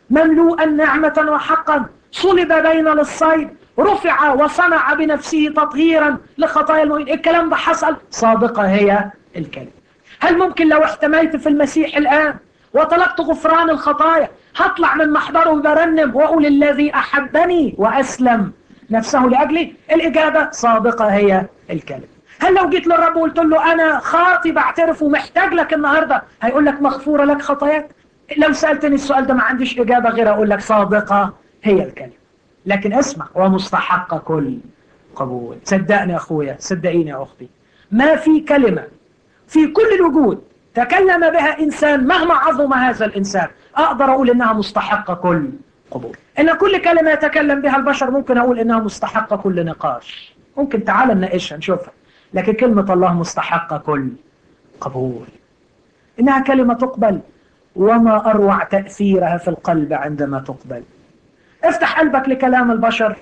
مملوءا نعمة وحقا، صلب بين للصيد، رفع وصنع بنفسه تطهيرا لخطايا المؤمنين. الكلام ده حصل، صادقة هي الكلمة. هل ممكن لو احتميت في المسيح الآن وطلبت غفران الخطايا هطلع من محضره برنم وأقول الذي أحبني وأسلم نفسه لأجلي؟ الإجابة صادقة هي الكلمة. هل لو جيت للرب وقلت له أنا خاطي بعترف ومحتاج لك النهاردة، هيقول لك مغفورة لك خطاياك؟ لو سألتني السؤال ده ما عنديش إجابة غير أقول لك صادقة هي الكلمة. لكن اسمع، ومستحقة كل قبول. صدقني يا أخويا، صدقيني يا أختي، ما في كلمة في كل الوجود تكلم بها إنسان مهما عظم هذا الإنسان أقدر أقول إنها مستحقة كل قبول. إن كل كلمة يتكلم بها البشر ممكن أقول إنها مستحقة كل نقاش، ممكن تعال نناقشها نشوفها، لكن كلمة الله مستحقة كل قبول. إنها كلمة تقبل، وما أروع تأثيرها في القلب عندما تقبل. افتح قلبك لكلام البشر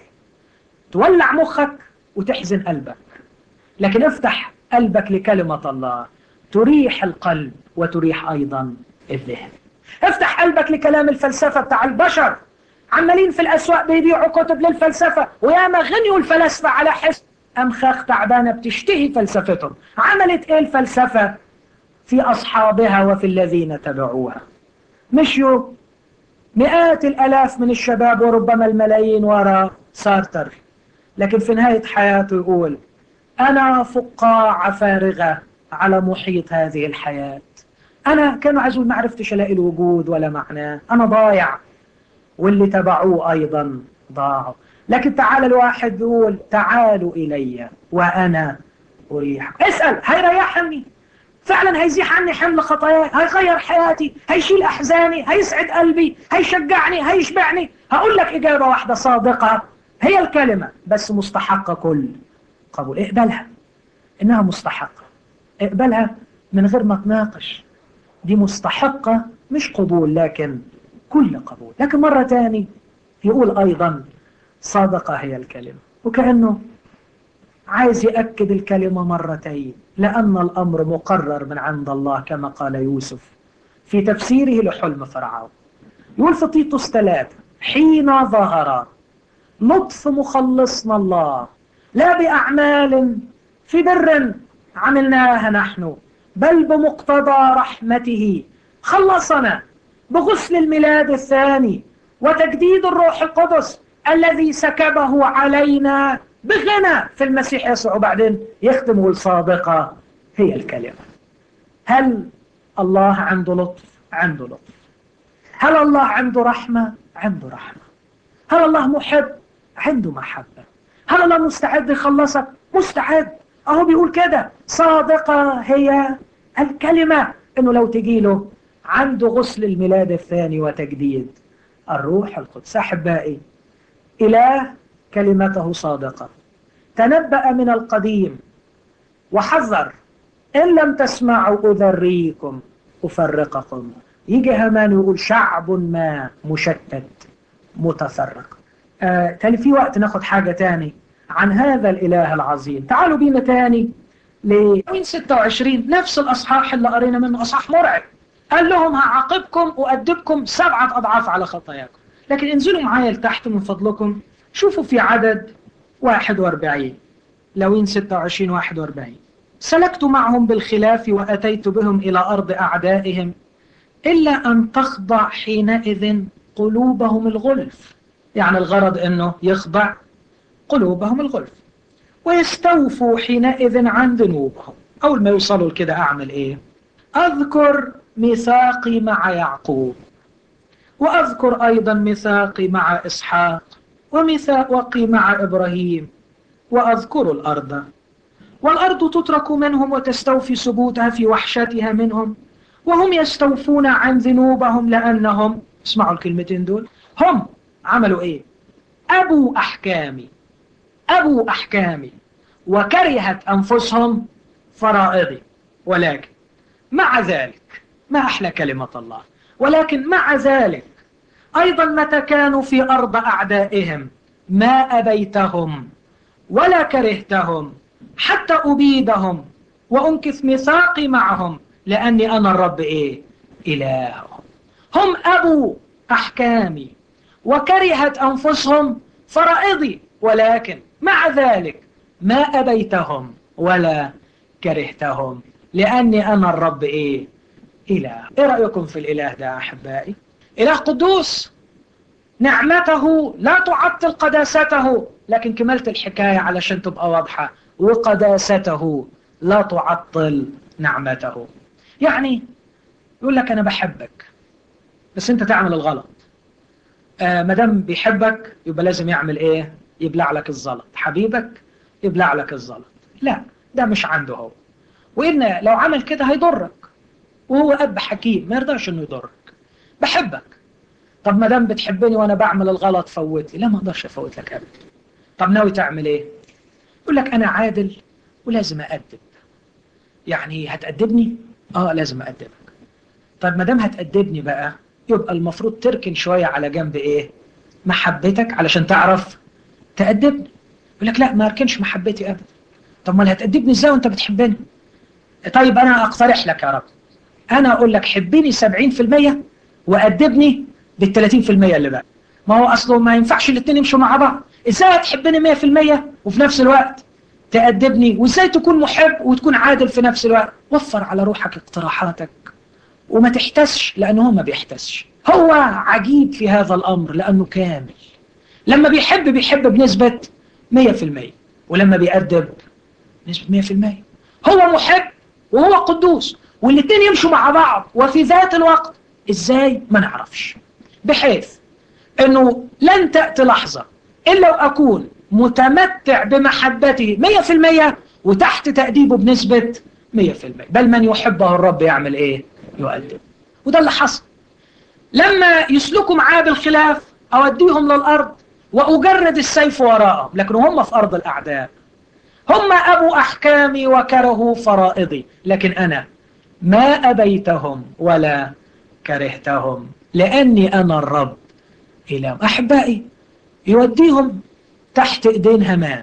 تولع مخك وتحزن قلبك، لكن افتح قلبك لكلمة الله تريح القلب وتريح أيضا الذهن. افتح قلبك لكلام الفلسفة بتاع البشر، عمالين في الأسواق بيبيعوا كتب للفلسفة، وياما غنيوا الفلاسفة على حس أمخاخ تعبانة بتشتهي فلسفتهم. عملت إيه الفلسفة في أصحابها وفي الذين تبعوها؟ مشيوا مئات الألاف من الشباب وربما الملايين وراء سارتر، لكن في نهاية حياته يقول أنا فقاعة فارغة على محيط هذه الحياة. أنا كانوا عايزوا ما عرفتش ألاقي الوجود ولا معناه، أنا ضايع، واللي تبعوه أيضا ضاعوا. لكن تعال الواحد يقول تعالوا إلي وأنا أريحكم. اسأل، هيريحني فعلا؟ هيزيح عني حمل خطاياي؟ هيغير حياتي؟ هيشيل أحزاني؟ هيسعد قلبي؟ هيشجعني؟ هيشبعني؟ هقول لك إجابة واحدة صادقة هي الكلمة، بس مستحقة كل قبول. اقبلها، إنها مستحقة، اقبلها من غير ما تناقش. دي مستحقة مش قبول لكن كل قبول. لكن مرة تاني يقول أيضا صادقة هي الكلمة، وكأنه عايز يأكد الكلمة مرتين، لأن الأمر مقرر من عند الله كما قال يوسف في تفسيره لحلم فرعون. يقول في تيتوس ثلاثة حين ظهر لطف مخلصنا الله لا بأعمال في بر عملناها نحن، بل بمقتضى رحمته خلصنا بغسل الميلاد الثاني وتجديد الروح القدس الذي سكبه علينا بغنى في المسيح يسوع. وبعدين يختم والصادقة هي الكلمة. هل الله عنده لطف؟ عنده لطف. هل الله عنده رحمة؟ عنده رحمة. هل الله محب؟ عنده محبة. هل الله مستعد يخلصك؟ مستعد. اهو بيقول كده صادقة هي الكلمة، انه لو تجيله عنده غسل الميلاد الثاني وتجديد الروح القدس. احبائي، إله كلمته صادقة، تنبأ من القديم وحذر إن لم تسمعوا أذريكم أفرقكم. يجي همان يقول شعب ما مشتت متفرق. آه تالي في وقت ناخد حاجة تاني عن هذا الإله العظيم. تعالوا بينا تاني لوين ستة وعشرين، نفس الأصحاح اللي قرينا منه، أصحاح مرعب. قال لهم هعاقبكم وأدبكم سبعة أضعاف على خطاياكم. لكن انزلوا معايا لتحت من فضلكم، شوفوا في عدد واحد واربعين، لوين ستة وعشرين واحد واربعين. سلكت معهم بالخلاف وأتيت بهم إلى أرض أعدائهم إلا أن تخضع حينئذ قلوبهم الغلف. يعني الغرض أنه يخضع قلوبهم الغلف ويستوفوا حينئذ عن ذنوبهم. أول ما يوصلوا لكده أعمل إيه؟ أذكر ميثاقي مع يعقوب، وأذكر أيضا ميثاقي مع إسحاق، وميثاقي مع إبراهيم، وأذكر الأرض، والأرض تترك منهم وتستوفي سبوتها في وحشتها منهم، وهم يستوفون عن ذنوبهم لأنهم، اسمعوا الكلمتين دول، هم عملوا إيه؟ أبوا أحكامي، أبوا أحكامي وكرهت أنفسهم فرائضي. ولكن مع ذلك، ما أحلى كلمة الله، ولكن مع ذلك أيضا متى كانوا في أرض أعدائهم ما أبيتهم ولا كرهتهم حتى أبيدهم وأنكث ميثاقي معهم، لأني أنا الرب إيه؟ إلههم. هم أبوا أحكامي وكرهت أنفسهم فرائضي، ولكن مع ذلك ما أبيتهم ولا كرهتهم، لأني أنا الرب إيه؟ إله. إيه رأيكم في الإله ده أحبائي؟ إله قدوس، نعمته لا تعطل قداسته، لكن كملت الحكاية علشان تبقى واضحة، وقداسته لا تعطل نعمته. يعني يقول لك أنا بحبك بس أنت تعمل الغلط. آه مدام بيحبك يبقى لازم يعمل إيه؟ يبلع لك الزلط. حبيبك يبلع لك الزلط. لا، ده مش عنده هو، وإن لو عمل كده هيضرك، وهو أب حكيم ما يرضاش إنه يضرك. بحبك، طب ما دام بتحبني وانا بعمل الغلط فوت لي. لا، ما اقدرش افوت لك ابدا. طب ناوي تعمل ايه؟ يقول لك انا عادل ولازم اادب. يعني هتادبني؟ اه لازم اادبك. طب ما دام هتادبني بقى يبقى المفروض تركن شويه على جنب ايه؟ محبتك علشان تعرف تادبني. يقول لك لا، ما اركنش محبتي ابدا. طب ما هتادبني ازاي وانت بتحبني؟ طيب انا اقترح لك يا رب، انا اقول لك حبني سبعين في المية وادبني بال ثلاثين في المية اللي بقى. ما هو اصله ما ينفعش الاثنين يمشوا مع بعض. ازاي هتحبني مية في المية وفي نفس الوقت تأدبني؟ وازاي تكون محب وتكون عادل في نفس الوقت؟ وفر على روحك اقتراحاتك وما تحتسش، لانه هو ما بيحتسش. هو عجيب في هذا الامر لانه كامل. لما بيحب بيحب بنسبة مية في المية، ولما بيأدب بنسبة مية في المية. هو محب وهو قدوس، والاثنين يمشوا مع بعض وفي ذات الوقت. ازاي؟ ما نعرفش. بحيث انه لن تأتي لحظة الا واكون متمتع بمحبته مية في المية وتحت تأديبه بنسبة مية في المية. بل من يحبه الرب يعمل ايه؟ يؤدب. وده اللي حصل. لما يسلكوا معاه بالخلاف اوديهم للارض واجرد السيف وراءهم، لكن هم في ارض الاعداء. هم ابو احكامي وكرهوا فرائضي، لكن انا ما أبيتهم ولا كرهتهم، لأني أنا الرب إله. أحبائي، يوديهم تحت إيدين هامان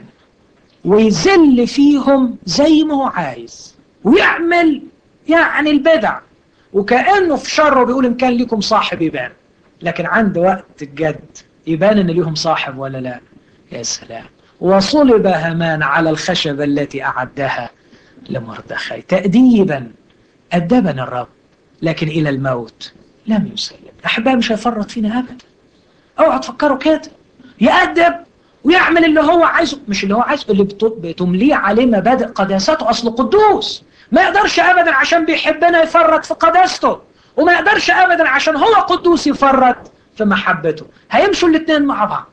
ويذل فيهم زي ما هو عايز، ويعمل يعني البدع، وكأنه في شره بيقول إن كان لكم صاحب يبان، لكن عند وقت الجد يبان إن ليهم صاحب ولا لا. يا سلام. وصلب هامان على الخشبة التي أعدها لمردخي. تأديبا أدبنا الرب، لكن إلى الموت لم يسلم. أحبائي، مش هيفرط فينا أبدا. اوعوا تفكروا كده. يأدب ويعمل اللي هو عايزه، مش اللي هو عايزه، اللي بتمليه عليه مبادئ قداسته. أصله قدوس، ما يقدرش أبدا عشان بيحبنا يفرط في قداسته، وما يقدرش أبدا عشان هو قدوس يفرط في محبته. هيمشوا الاثنين مع بعض.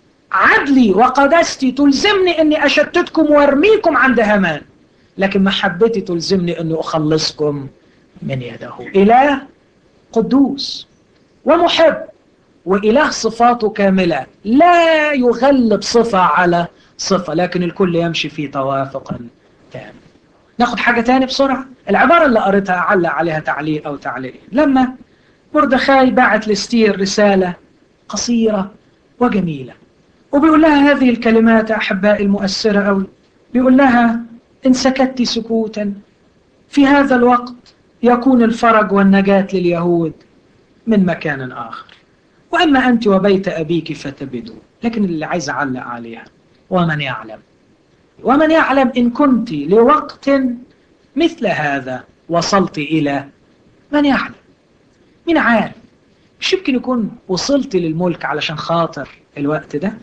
عدلي وقداستي تلزمني أني أشتتكم وارميكم عند هامان، لكن محبتي تلزمني أني أخلصكم من يده. إله قدوس ومحب، وإله صفاته كاملة، لا يغلب صفة على صفة، لكن الكل يمشي في توافق تام. ناخد حاجة تاني بسرعة. العبارة اللي قريتها أعلق عليها تعليق أو تعليق. لما مردخاي بعت لاستير رسالة قصيرة وجميلة، وبيقول لها هذه الكلمات أحبائي المؤثرة أوي. بيقول لها إن سكت سكوتا في هذا الوقت يكون الفرج والنجاة لليهود من مكان آخر، وأما أنت وبيت أبيك فتبدوا. لكن اللي عايز أعلق عليها، ومن يعلم ومن يعلم إن كنت لوقت مثل هذا وصلت إلى من يعلم. مين عارف؟ مش يمكن يكون وصلت للملك علشان خاطر الوقت ده.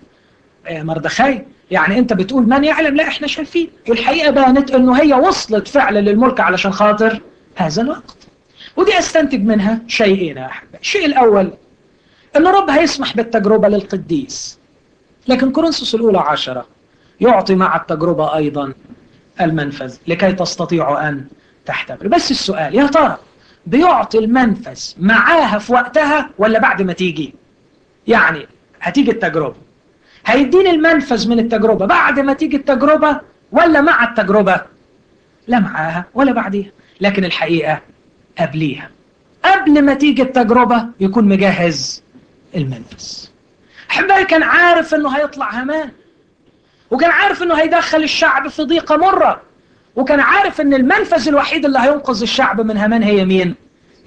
مردخاي يعني انت بتقول من يعلم؟ لا، احنا شايفين، والحقيقة بانت انه هي وصلت فعلا للملك علشان خاطر هذا الوقت. ودي استنتج منها شيئين يا احبائي. الشيء الاول ان رب هيسمح بالتجربة للقديس، لكن كورنثوس الاولى عشرة يعطي مع التجربة ايضا المنفذ لكي تستطيعوا ان تحتملوا. بس السؤال يا ترى بيعطي المنفذ معاها في وقتها ولا بعد ما تيجي؟ يعني هتيجي التجربة، هيديني المنفذ من التجربة بعد ما تيجي التجربة ولا مع التجربة؟ لا معاها ولا بعديها، لكن الحقيقة قبليها. قبل ما تيجي التجربة يكون مجهز المنفذ. أحبائي، كان عارف انه هيطلع هامان، وكان عارف انه هيدخل الشعب في ضيقة مرة، وكان عارف ان المنفذ الوحيد اللي هينقذ الشعب من هامان هي مين؟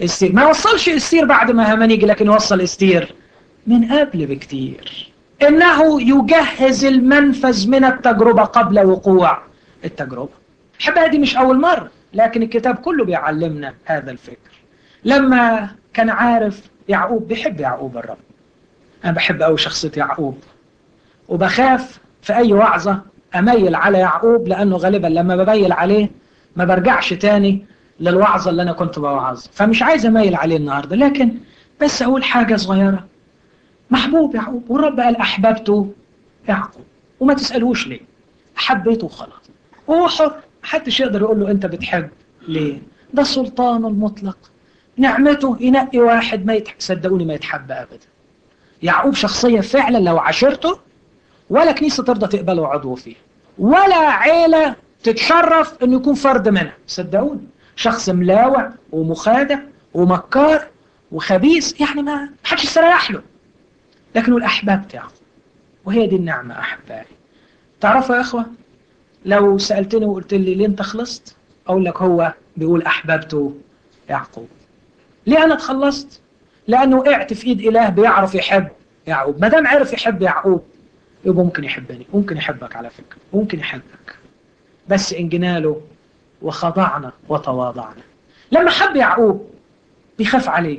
استير. ما وصلش استير بعد ما هامان يجي، لكن وصل استير من قبل بكتير. إنه يجهز المنفذ من التجربة قبل وقوع التجربة. حبها دي مش أول مرة، لكن الكتاب كله بيعلمنا هذا الفكر. لما كان عارف يعقوب، بيحب يعقوب الرب. أنا بحب أوي شخصية يعقوب، وبخاف في أي وعظة أميل على يعقوب، لأنه غالبا لما بميل عليه ما برجعش تاني للوعظة اللي أنا كنت بوعظ، فمش عايز أميل عليه النهاردة، لكن بس أقول حاجة صغيرة. محبوب يعقوب، والرب قال أحببته يعقوب، وما تسألوش ليه، حبيته خلاص، وهو حر، محدش يقدر يقول له أنت بتحب ليه. ده سلطان المطلق، نعمته ينقي واحد ما يتحب، صدقوني ما يتحب أبدا. يعقوب شخصية فعلا لو عاشرته ولا كنيسة ترضى تقبله عضو فيه، ولا عيلة تتشرف أنه يكون فرد منها، صدقوني. شخص ملاوع ومخادع ومكار وخبيث، يعني ما حدش يستريح له، لكنه الأحباب يعقوب. وهي دي النعمة أحبائي. تعرفوا يا أخوة، لو سألتني وقلت لي ليه أنت خلصت، أقول لك هو بيقول أحببته يعقوب. ليه أنا اتخلصت؟ لأنه وقعت في إيد إله بيعرف يحب يعقوب. ما دام عرف يحب يعقوب يبقى ممكن يحبني، ممكن يحبك على فكرة، ممكن يحبك، بس إن جينا له وخضعنا وتواضعنا. لما حب يعقوب بيخاف عليه،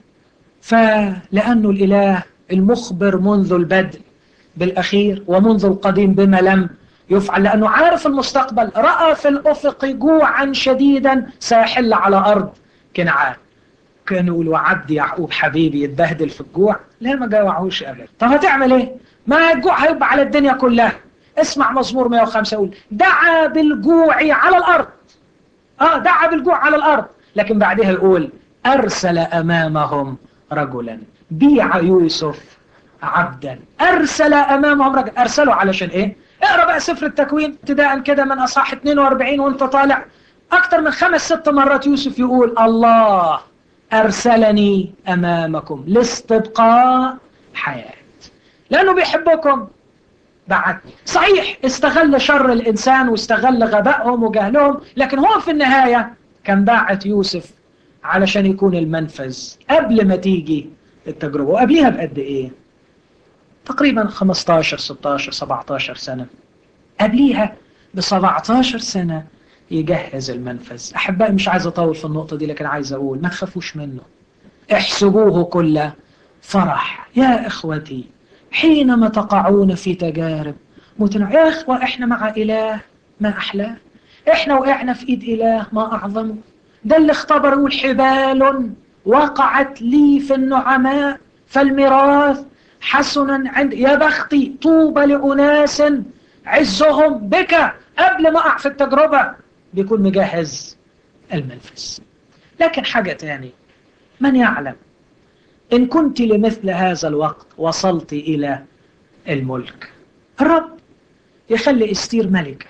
فلأنه الإله المخبر منذ البدء بالأخير ومنذ القديم بما لم يفعل، لأنه عارف المستقبل. رأى في الأفق جوعا شديدا سيحل على أرض كنعان. كانوا يقولوا عبد يعقوب حبيبي يتبهدل في الجوع، لا ما جوعوش أبدا. طب هتعمل إيه؟ ما الجوع هيبقى على الدنيا كلها. اسمع مزمور مئة وخمسة يقول دعا بالجوع على الأرض. آه دعا بالجوع على الأرض، لكن بعدها يقول أرسل أمامهم رجلا بيع يوسف عبدا. أرسل أمامهم رجلا، أرسله علشان إيه؟ اقرأ بقى سفر التكوين ابتداء كده من أصحاح اثنين وأربعين وانت طالع، أكتر من خمس ست مرات يوسف يقول الله أرسلني أمامكم لاستبقاء حياة، لأنه بيحبكم بعتني. صحيح استغل شر الإنسان واستغل غبائهم وجهلهم، لكن هو في النهاية كان باعت يوسف علشان يكون المنفذ قبل ما تيجي التجربة. وقبليها بقد إيه؟ تقريبا خمستاشر ستاشر سبعتاشر سنة. قبليها ب سبعتاشر سنة يجهز المنفذ. أحبائي مش عايز أطول في النقطة دي، لكن عايز أقول ما تخافوش منه، احسبوه كل فرح يا إخوتي حينما تقعون في تجارب متنوعة. يا إخوة إحنا مع إله ما أحلاه، إحنا وقعنا في إيد إله ما أعظمه. ده اللي اختبر يقول حبال وقعت لي في النعماء فالميراث حسنا عند يا بختي طوبى لأناس عزهم بك. قبل ما أقع في التجربة بيكون مجهز المنفذ. لكن حاجة تاني، من يعلم إن كنت لمثل هذا الوقت وصلت إلى الملك. الرب يخلي استير ملكة،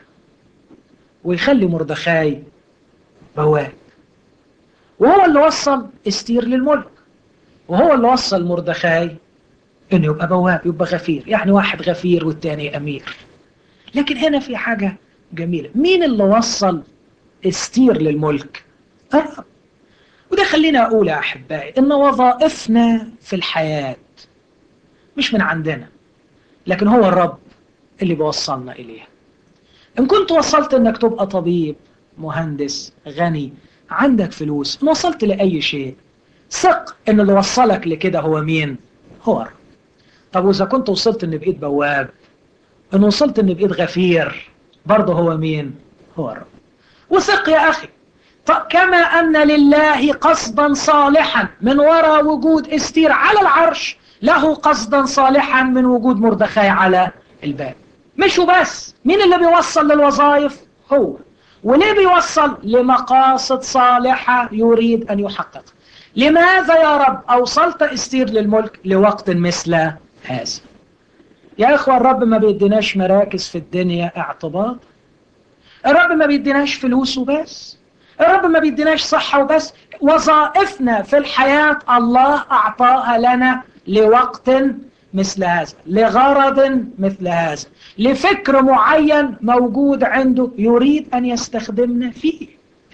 ويخلي مردخاي بواب، وهو اللي وصل استير للملك، وهو اللي وصل مردخاي إنه يبقى بواب، يبقى غفير، يعني واحد غفير والتاني أمير. لكن هنا في حاجة جميلة، مين اللي وصل استير للملك؟ الرب. وده خلينا أقول يا أحبائي إن وظائفنا في الحياة مش من عندنا، لكن هو الرب اللي بيوصلنا إليها. إن كنت وصلت إنك تبقى طبيب، مهندس، غني، عندك فلوس، إن وصلت لأي شيء، ثق إن اللي وصلك لكده هو مين؟ هو الرب. طب وإذا كنت وصلت إن بقيت بواب، إن وصلت إن بقيت غفير، برضه هو مين؟ هو الرب. وثق يا أخي، كما أن لله قصدا صالحا من وراء وجود استير على العرش، له قصدا صالحا من وجود مردخاي على الباب. مش وبس، مين اللي بيوصل للوظائف؟ هو. وليه بيوصل؟ لمقاصد صالحة يريد أن يحقق. لماذا يا رب أوصلت استير للملك لوقت مثل هذا؟ يا إخوة الرب ما بيديناش مراكز في الدنيا اعتباط، الرب ما بيديناش فلوس وبس، الرب ما بيديناش صحة وبس. وظائفنا في الحياة الله أعطاها لنا لوقت مثل هذا، لغرض مثل هذا، لفكر معين موجود عنده يريد أن يستخدمنا فيه.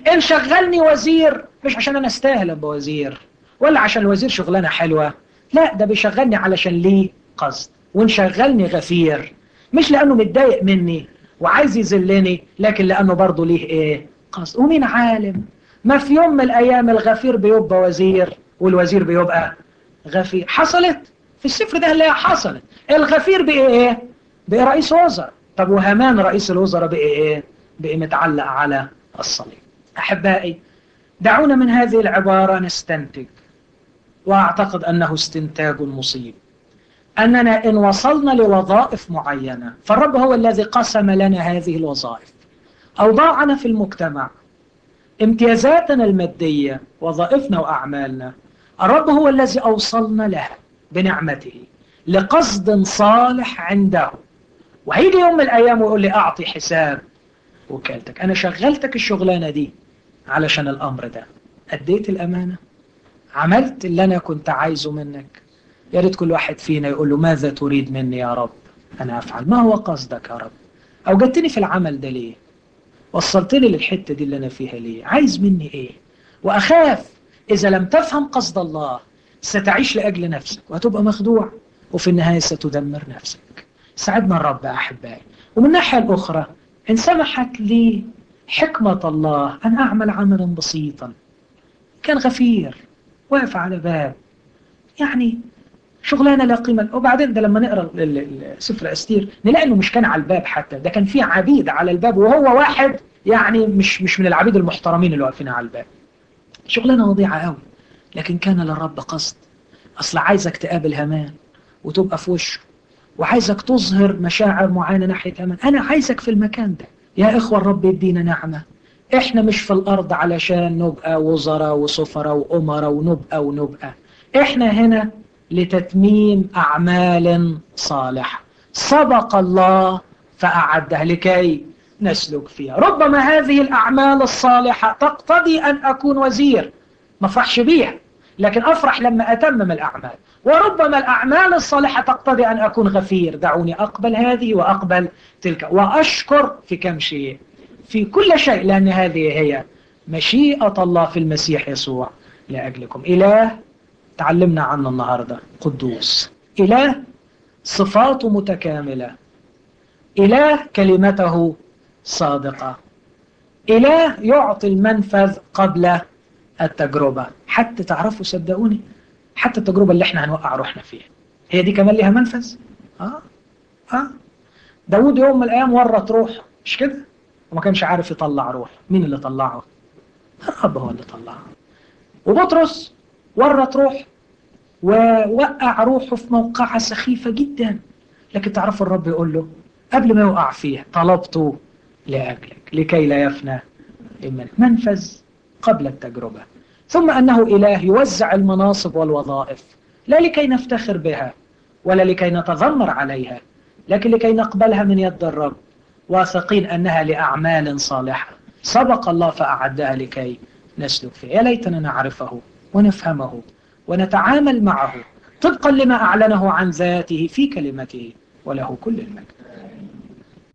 إن شغلني وزير مش عشان أنا استاهل أبقى وزير ولا عشان الوزير شغلانة حلوة، لا، ده بيشغلني علشان ليه قصد. وإن شغلني غفير مش لأنه متضايق مني وعايز يذلني، لكن لأنه برضه ليه إيه قصد. ومين عالم ما في يوم من الأيام الغفير بيبقى وزير والوزير بيبقى غفير. حصلت في السفر ده اللي هي حصلت. الغفير بقى إيه؟ بقى رئيس وزراء. طب وهامان رئيس الوزراء بقى إيه؟ بقى متعلق على الصليب. أحبائي، دعونا من هذه العبارة نستنتج، وأعتقد أنه استنتاج مصيب، أننا إن وصلنا لوظائف معينة فالرب هو الذي قسم لنا هذه الوظائف. أوضاعنا في المجتمع، امتيازاتنا المادية، وظائفنا وأعمالنا، الرب هو الذي أوصلنا لها بنعمته لقصد صالح عنده. وهيجي يوم من الأيام ويقول لي أعطي حساب وكالتك. أنا شغلتك الشغلانة دي علشان الأمر ده، أديت الأمانة، عملت اللي أنا كنت عايزه منك. يا ريت كل واحد فينا يقول له ماذا تريد مني يا رب؟ أنا أفعل. ما هو قصدك يا رب؟ أوجدتني في العمل ده ليه؟ وصلتني للحتة دي اللي أنا فيها ليه؟ عايز مني إيه؟ وأخاف إذا لم تفهم قصد الله ستعيش لأجل نفسك وهتبقى مخدوع، وفي النهاية ستدمر نفسك. ساعدنا الرب يا أحبائي. ومن الناحية الأخرى، إن سمحت لي حكمة الله أن أعمل عملا بسيطا، كان غفير واقف على باب، يعني شغلانه لا قيمه. وبعدين ده لما نقرا سفر استير نلاقي انه مش كان على الباب حتى، ده كان في عبيد على الباب، وهو واحد يعني مش مش من العبيد المحترمين اللي واقفين على الباب. شغلانه وضيعه قوي، لكن كان للرب قصد. اصل عايزك تقابل هامان وتبقى في وشه، وعايزك تظهر مشاعر معينه ناحيه هامان. انا عايزك في المكان ده. يا اخوه، الرب يدينا نعمه. احنا مش في الارض علشان نبقى وزراء وسفراء وامراء ونبقى ونبقى احنا هنا لتتميم أعمال صالحة سبق الله فأعدها لكي نسلك فيها. ربما هذه الأعمال الصالحة تقتضي أن أكون وزير، ما أفرحش بيها، لكن أفرح لما أتمم الأعمال. وربما الأعمال الصالحة تقتضي أن أكون غفير، دعوني أقبل هذه وأقبل تلك، وأشكر في كم شيء، في كل شيء، لأن هذه هي مشيئة الله في المسيح يسوع لأجلكم. إله تعلمنا عنه النهاردة قدوس، إله صفاته متكاملة، إله كلمته صادقة، إله يعطي المنفذ قبل التجربة. حتى تعرفوا صدقوني، حتى التجربة اللي احنا هنوقع روحنا فيها هي دي كمان لها منفذ. آه آه داود يوم من الأيام ورط روح، مش كده؟ وما كانش عارف يطلع روح. مين اللي طلعه؟ الرب هو اللي طلعه. وبطرس ورط روح ووقع روحه في موقعة سخيفة جدا، لكن تعرف الرب يقول له قبل ما يوقع فيها طلبته لأجلك لكي لا يفنى من منفذ قبل التجربة. ثم أنه إله يوزع المناصب والوظائف لا لكي نفتخر بها ولا لكي نتذمر عليها، لكن لكي نقبلها من يد الرب، واثقين أنها لأعمال صالحة سبق الله فأعدها لكي نسلك فيها. يا ليتنا نعرفه ونفهمه ونتعامل معه طبقا لما أعلنه عن ذاته في كلمته، وله كل المجد.